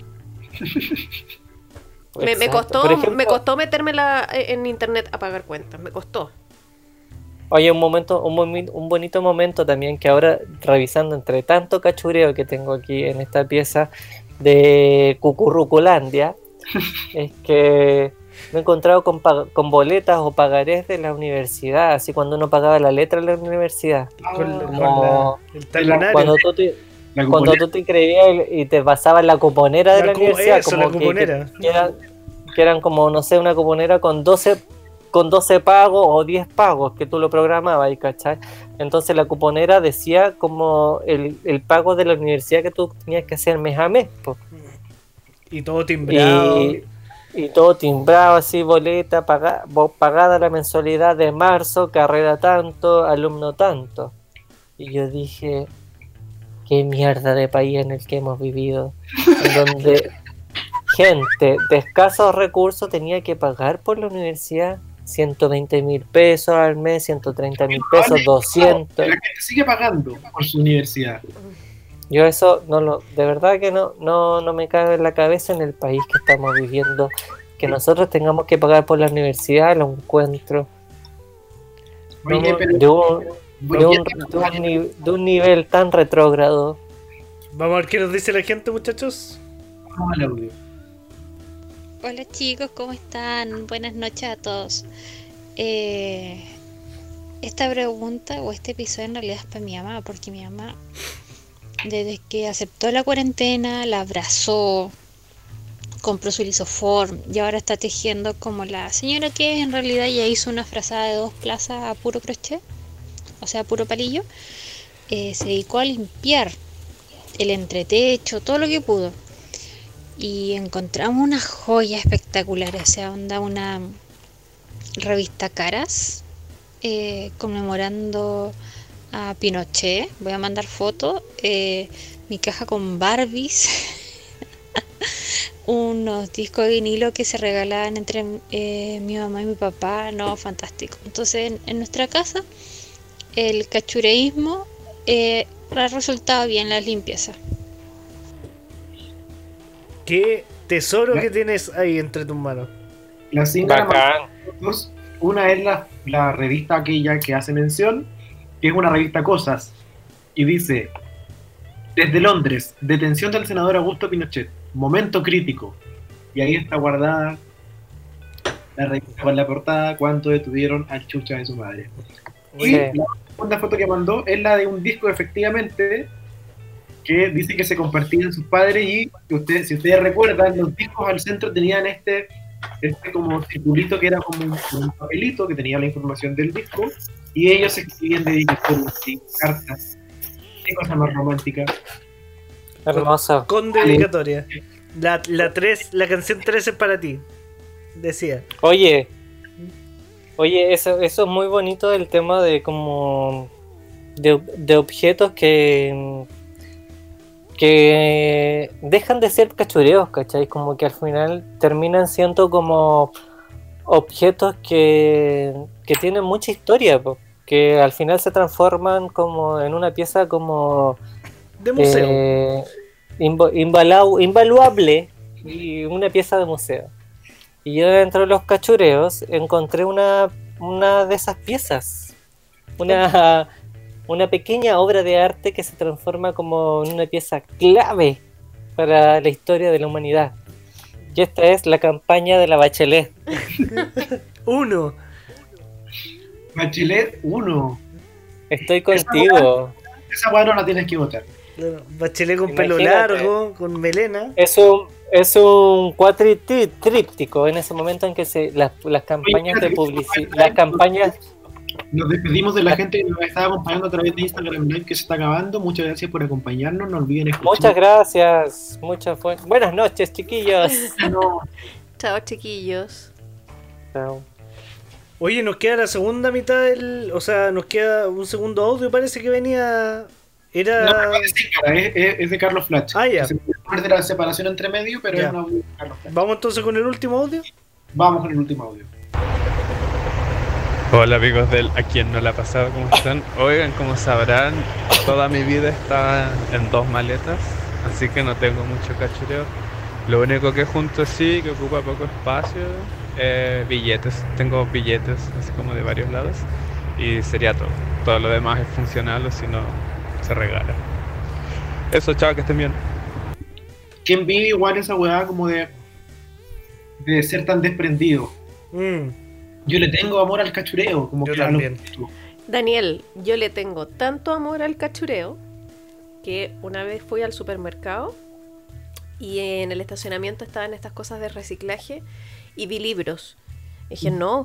Me Exacto. costó, Por ejemplo, me costó metérmela en internet a pagar cuentas, me costó. Oye, un bonito momento también que ahora, revisando entre tanto cachureo que tengo aquí en esta pieza de Cucurruculandia, es que me he encontrado con boletas o pagarés de la universidad, así cuando uno pagaba la letra de la universidad. El talonario. Cuando tú te inscribías y te pasabas la cuponera de la universidad, Eso, como la cuponera. que eran como, no sé, una cuponera con 12 con 12 pagos o 10 pagos que tú lo programabas, ¿cachai? Entonces la cuponera decía como el pago de la universidad que tú tenías que hacer mes a mes, po. Y todo timbrado. Y todo timbrado, así, boleta, pagada la mensualidad de marzo, carrera tanto, alumno tanto. Y yo dije, qué mierda de país en el que hemos vivido, en donde gente de escasos recursos tenía que pagar por la universidad 120.000 pesos al mes, 130.000 pesos, 200. La gente sigue pagando por su universidad. Yo eso de verdad que no me cabe en la cabeza en el país que estamos viviendo, que nosotros tengamos que pagar por la universidad, lo encuentro Oye, pero de un nivel tan retrógrado. Vamos a ver qué nos dice la gente, muchachos. vamos al audio. Hola chicos, ¿cómo están? Buenas noches a todos. Esta pregunta o este episodio en realidad es para mi mamá, porque mi mamá, desde que aceptó la cuarentena, la abrazó, compró su lisoform y ahora está tejiendo como la señora que en realidad ya hizo una frazada de 2 plazas a puro crochet, o sea, a puro palillo. Se dedicó a limpiar el entretecho, todo lo que pudo. Y encontramos una joya espectacular, o sea, una revista Caras conmemorando a Pinochet. Voy a mandar fotos. Mi caja con Barbies, unos discos de vinilo que se regalaban entre mi mamá y mi papá. No, fantástico. Entonces, en nuestra casa, el cachureísmo ha resultado bien, la limpieza. Qué tesoro que tienes ahí entre tus manos. La cinta Bacán. dos. Una es la revista aquella que hace mención, que es una revista Cosas, y dice: desde Londres, detención del senador Augusto Pinochet, momento crítico. Y ahí está guardada la revista con la portada, cuánto detuvieron al chucha de su madre. Y Sí. la segunda foto que mandó es la de un disco, efectivamente, que dice que se compartían sus padres, y si ustedes recuerdan, los discos al centro tenían este como circulito que era como un papelito que tenía la información del disco, y ellos escribían dedicatorias y cartas. Qué cosa más romántica. Hermoso. Con dedicatoria. La canción 3 es para ti. Decía. Oye, eso es muy bonito, el tema de como de objetos que dejan de ser cachureos, ¿cachai? Como que al final terminan siendo como objetos que tienen mucha historia, po, que al final se transforman como en una pieza como De museo. invaluable, y una pieza de museo. Y yo dentro de los cachureos encontré una de esas piezas, una pequeña obra de arte que se transforma como en una pieza clave para la historia de la humanidad. Y esta es la campaña de la Bachelet. 1. Bachelet 1. Estoy contigo. Esa weá no la tienes que votar. Bachelet con pelo Imagínate. largo, con melena. Es un cuatritríptico en ese momento en que las campañas de publicidad, las campañas. Nos despedimos de la gente que nos está acompañando a través de Instagram Live, que se está acabando. Muchas gracias por acompañarnos. No olviden escuchar. Muchas gracias, buenas noches, chiquillos. Chao, chiquillos. Chao. Oye, nos queda la segunda mitad o sea, nos queda un segundo audio, parece que venía. Era. No, es de Carlos Flach. Ah, ya. Se puede poner de la separación entre medio, pero Ya. es un audio de Carlos Flach. Vamos entonces con el último audio. Vamos con el último audio. Hola amigos del A Quien No Le Ha Pasado, ¿cómo están? Oigan, como sabrán, toda mi vida está en 2 maletas, así que no tengo mucho cachureo. Lo único que junto sí, que ocupa poco espacio, billetes. Tengo billetes así como de varios lados, y sería todo. Todo lo demás es funcional, o si no, se regala. Eso, chao, que estén bien. ¿Quién vive igual esa weá como de ser tan desprendido? Yo le tengo amor al cachureo, como Yo que a lo- también. Daniel, yo le tengo tanto amor al cachureo que una vez fui al supermercado y en el estacionamiento estaban estas cosas de reciclaje y vi libros. Dije, no,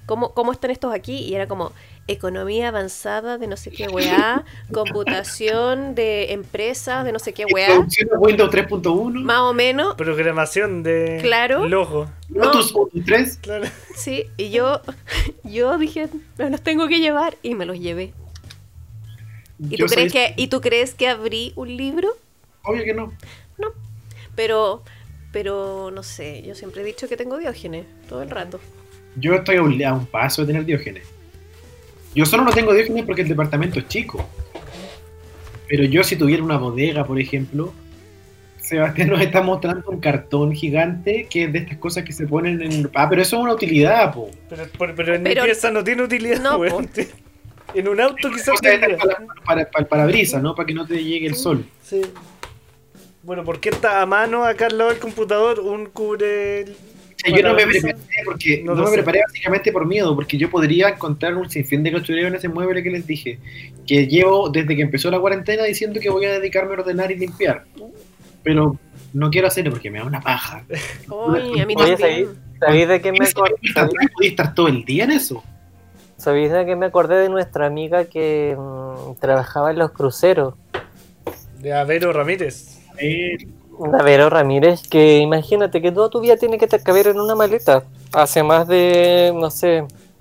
¿cómo están estos aquí? Y era como economía avanzada de no sé qué weá, computación de empresas de no sé qué weá, Introducción a Windows 3.1. más o menos. Programación de Claro. logo. Lotus 3. Claro. Sí, y yo dije, me los tengo que llevar y me los llevé. ¿Y tú crees que abrí un libro? Obvio que no. No. Pero no sé, yo siempre he dicho que tengo Diógenes todo el rato. Yo estoy a un paso de tener Diógenes. Yo solo no tengo Diógenes porque el departamento es chico. Pero yo si tuviera una bodega, por ejemplo, Sebastián nos está mostrando un cartón gigante que es de estas cosas que se ponen en... Ah, pero eso es una utilidad, po. Pero en mi pieza no tiene utilidad, no, weón. En un auto quizás O sea, tendría. para el parabrisas, ¿no? Para que no te llegue el sol. Sí. Bueno, ¿por qué está a mano acá al lado del computador un cubre? O sea, yo no me preparé porque No no lo me sé. preparé básicamente por miedo, porque yo podría encontrar un sinfín de cachureo en ese mueble que les dije, que llevo desde que empezó la cuarentena diciendo que voy a dedicarme a ordenar y limpiar, pero no quiero hacerlo porque me da una paja. Ay, a mí Oye, también. ¿sabéis de qué me acordé? ¿Podía estar todo el día en eso? ¿Sabéis de qué me acordé de nuestra amiga que trabajaba en los cruceros? De Avero Ramírez. La Vero Ramírez, que imagínate que toda tu vida tiene que caber en una maleta. Hace más de, no sé,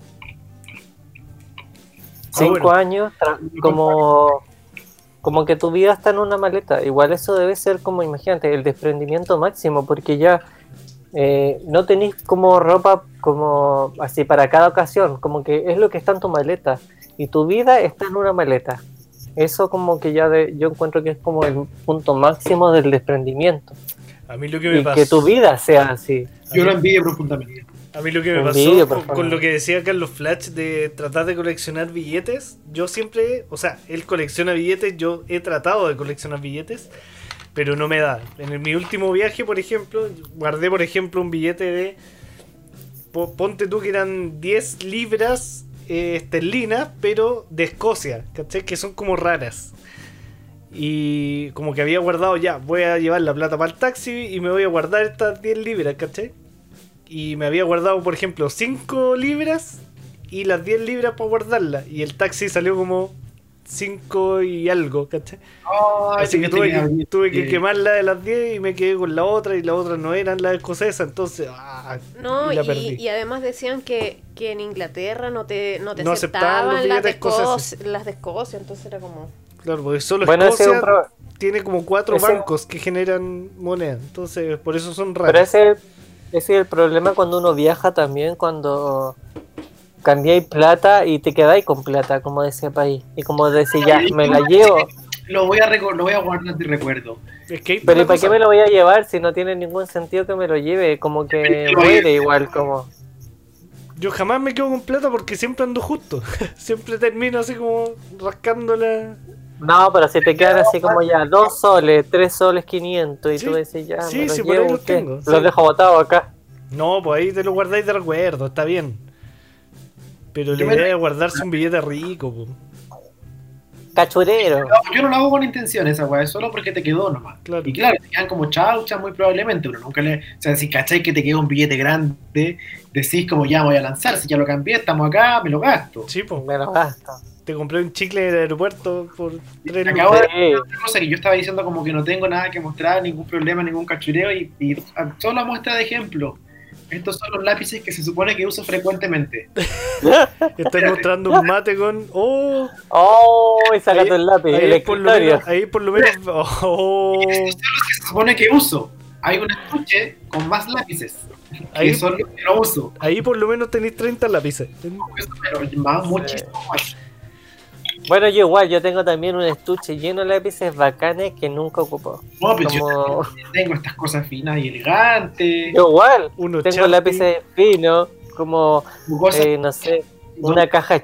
5 años, como que tu vida está en una maleta. Igual eso debe ser como, imagínate, el desprendimiento máximo, porque ya no tenéis como ropa como así para cada ocasión, como que es lo que está en tu maleta. Y tu vida está en una maleta. Eso como que ya yo encuentro que es como el punto máximo del desprendimiento. A mí lo que me Y pasó. que tu vida sea así. Yo lo envidio profundamente. A mí lo que me Envidio, pasó por favor. con lo que decía Carlos Flash de tratar de coleccionar billetes, yo siempre, o sea, él colecciona billetes, yo he tratado de coleccionar billetes, pero no me da. En mi último viaje, por ejemplo, guardé, por ejemplo, un billete de, ponte tú que eran 10 libras esterlinas, pero de Escocia, ¿cachai? Que son como raras. Y como que había guardado ya, voy a llevar la plata para el taxi y me voy a guardar estas 10 libras, ¿cachai? Y me había guardado, por ejemplo, 5 libras y las 10 libras para guardarlas. Y el taxi salió como 5 y algo, ¿cachai? Así que tuve que quemar la de las 10 y me quedé con la otra y las otras no eran las escocesas, entonces No, y la perdí. y además decían que en Inglaterra no te No aceptaban los aceptaban las de, billetes escoceses. las de Escocia, entonces era como... Claro, porque solo Bueno, ese es Escocia un tiene como 4 ese- bancos que generan moneda, entonces por eso son Pero raros. ese es el problema cuando uno viaja también, cuando cambiáis plata y te quedáis con plata, como de ese país. Y como decís, ya, me la llevo. Lo voy a guardar de recuerdo. Es que hay Pero ¿y una para qué cosa- me lo voy a llevar si no tiene ningún sentido que me lo lleve? Como que muere igual, como... Yo jamás me quedo con plata porque siempre ando justo. Siempre termino así como rascándola. No, pero si te quedan así como ya 2 soles, 3 soles 500 y Sí. tú decís ya, Sí, me los sí, por ahí llevo, los ¿qué? tengo, sí. Los dejo botados acá. No, pues ahí te lo guardáis de recuerdo, está bien. Pero Yo la me- idea es guardarse un billete rico, po. Cachurero. No, yo no lo hago con intención esa weá, es solo porque te quedó nomás. Claro. Y claro, te quedan como chauchas muy probablemente, pero nunca le... O sea, si cacháis que te queda un billete grande, decís como ya voy a lanzar, si ya lo cambié, estamos acá, me lo gasto. Sí, pues. Me lo gasto. Te compré un chicle en el aeropuerto por 3 Acabo lucas. de decir otra cosa que yo estaba diciendo como que no tengo nada que mostrar, ningún problema, ningún cachureo y solo muestra de ejemplo. Estos son los lápices que se supone que uso frecuentemente. Estoy mostrando un mate con. ¡Oh! ¡Oh! Y sácate el lápiz, el Ahí por lo escritorio. menos. Ahí por lo menos. ¡Oh! Estos son los que se supone que uso. Hay un estuche con más lápices. Ahí- Que son los que no uso. Ahí por lo menos tenéis 30 lápices. Pero más, muchísimo más. Bueno, yo igual, yo tengo también un estuche lleno de lápices bacanes que nunca ocupo. No, pero Como... yo tengo estas cosas finas y elegantes. Yo igual, Uno tengo Sharpie. lápices finos, como, Cosas no sé, una caja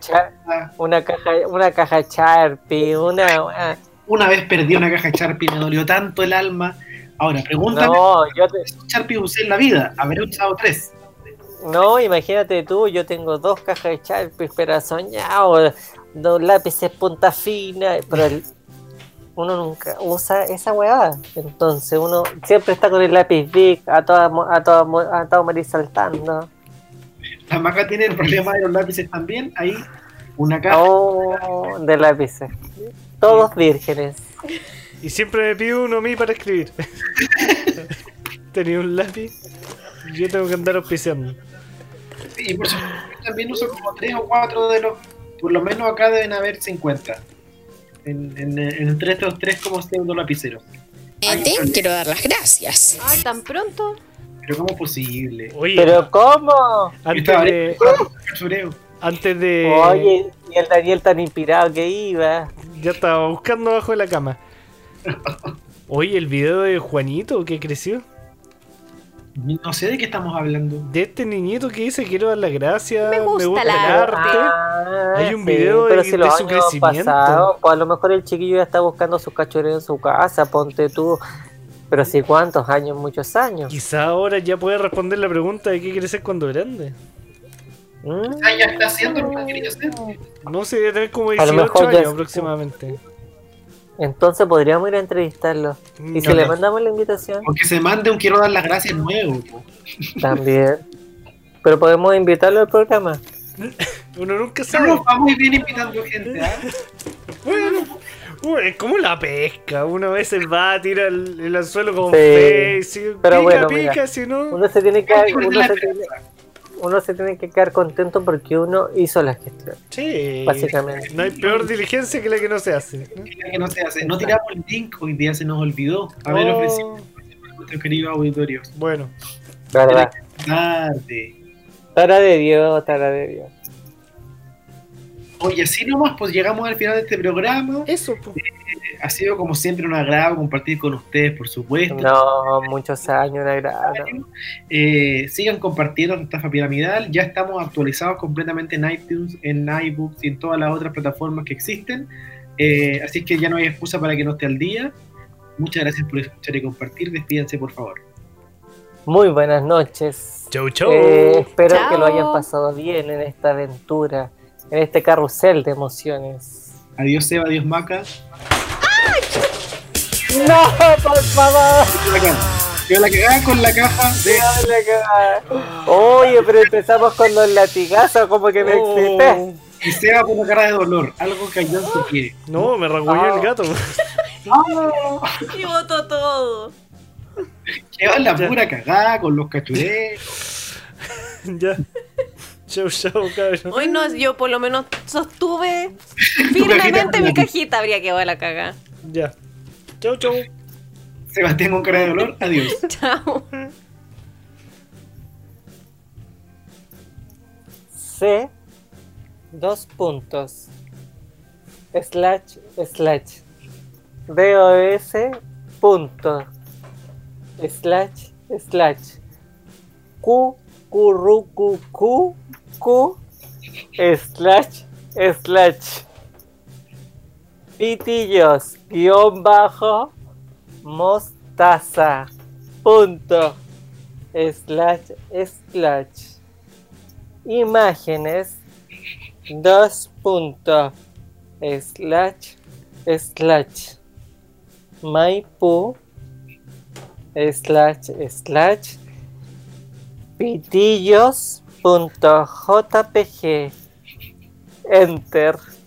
una caja Sharpie, Una vez perdí una caja de Sharpie, me dolió tanto el alma. Ahora, pregúntame No, cuántos Sharpie usé en la vida. Habré usado 3. no, imagínate tú, yo tengo 2 cajas de Sharpie, pero soñado, 2 lápices punta fina, pero uno nunca usa esa weá. Entonces uno siempre está con el lápiz Bic a toda morir saltando. La Maca tiene el problema de los lápices también. Ahí, una caja. Oh, de lápices. Todos vírgenes. Y siempre me pide uno a mí para escribir. Tenía un lápiz. Yo tengo que andar auspiciando. Y por supuesto, también uso como 3 o 4 de los. Por lo menos acá deben haber 50. Entre estos 3 como pseudo lapiceros. Quiero dar las gracias. Ay, tan pronto. Pero ¿cómo es posible? Oye, ¿Pero cómo? antes de. Oye, y el Daniel tan inspirado que iba. Ya estaba buscando abajo de la cama. Oye, el video de Juanito que creció. No sé de qué estamos hablando. De este niñito que dice quiero dar las gracias. Me gusta el la- arte. Hay un video pero de, si de los su años crecimiento. pasados, pues a lo mejor el chiquillo ya está buscando sus cachureos en su casa, ponte tú. Pero si cuántos años, muchos años. Quizá ahora ya puede responder la pregunta de qué quiere ser cuando grande. Ya está haciendo lo que quería hacer. No sé, debe tener como A lo 18 mejor ya años es- aproximadamente. Entonces podríamos ir a entrevistarlo. Y si le mandamos la invitación, O que se mande un quiero dar las gracias nuevo. Po. también. Pero podemos invitarlo al programa. Uno nunca No sabe. nos vamos bien invitando gente, ¿ah? Bueno, es como la pesca. Uno a veces va a tirar el anzuelo con Sí, fe. Si pero pica, bueno, pica, mira, si no. Uno se tiene que quedar contento porque uno hizo la gestión. Sí. Básicamente. No hay peor diligencia que la que no se hace. ¿no? Que no se hace. No tiramos el link, hoy día se nos olvidó haber Oh, ofrecido a nuestros queridos auditorios. Bueno, ¿Verdad? Tarde. Tara de Dios, Tara de Dios. Oye, así nomás, pues llegamos al final de este programa. eso. Po. Ha sido como siempre un agrado compartir con ustedes, por supuesto. No, muchos años, una gran. Sigan compartiendo esta estafa piramidal. Ya estamos actualizados completamente en iTunes, en iBooks y en todas las otras plataformas que existen. Así que ya no hay excusa para que no esté al día. Muchas gracias por escuchar y compartir. Despídense, por favor. Muy buenas noches. Chau, chau. Espero Chao. que lo hayan pasado bien en esta aventura, en este carrusel de emociones. Adiós, Seba. Adiós, Maca. ¡No, por favor! Quedó la cagada con la caja de. Oye, pero empezamos con los latigazos, como que me excité. Y Seba con una cara de dolor. Algo que Ayón se quiere. No, me rasguñó el gato. Y botó todo. Lleva la pura cagada con los cachureos. Ya. Chau, chau, cabrón. Hoy no, yo por lo menos sostuve firmemente mi cajita. Habría quedado la cagada. Ya. Chau, chau. Sebastián con cara de dolor. Adiós. Chao. C, 2 puntos. Slash, slash. DOS, punto. Slash, slash. Q, currucu, Q, Q. Slash, slash. Pitillos, guión bajo. Mostaza, punto. Slash, slash. Imágenes, 2 puntos. Slash, slash. Maipú, slash, slash. Pitillos.jpg. Enter.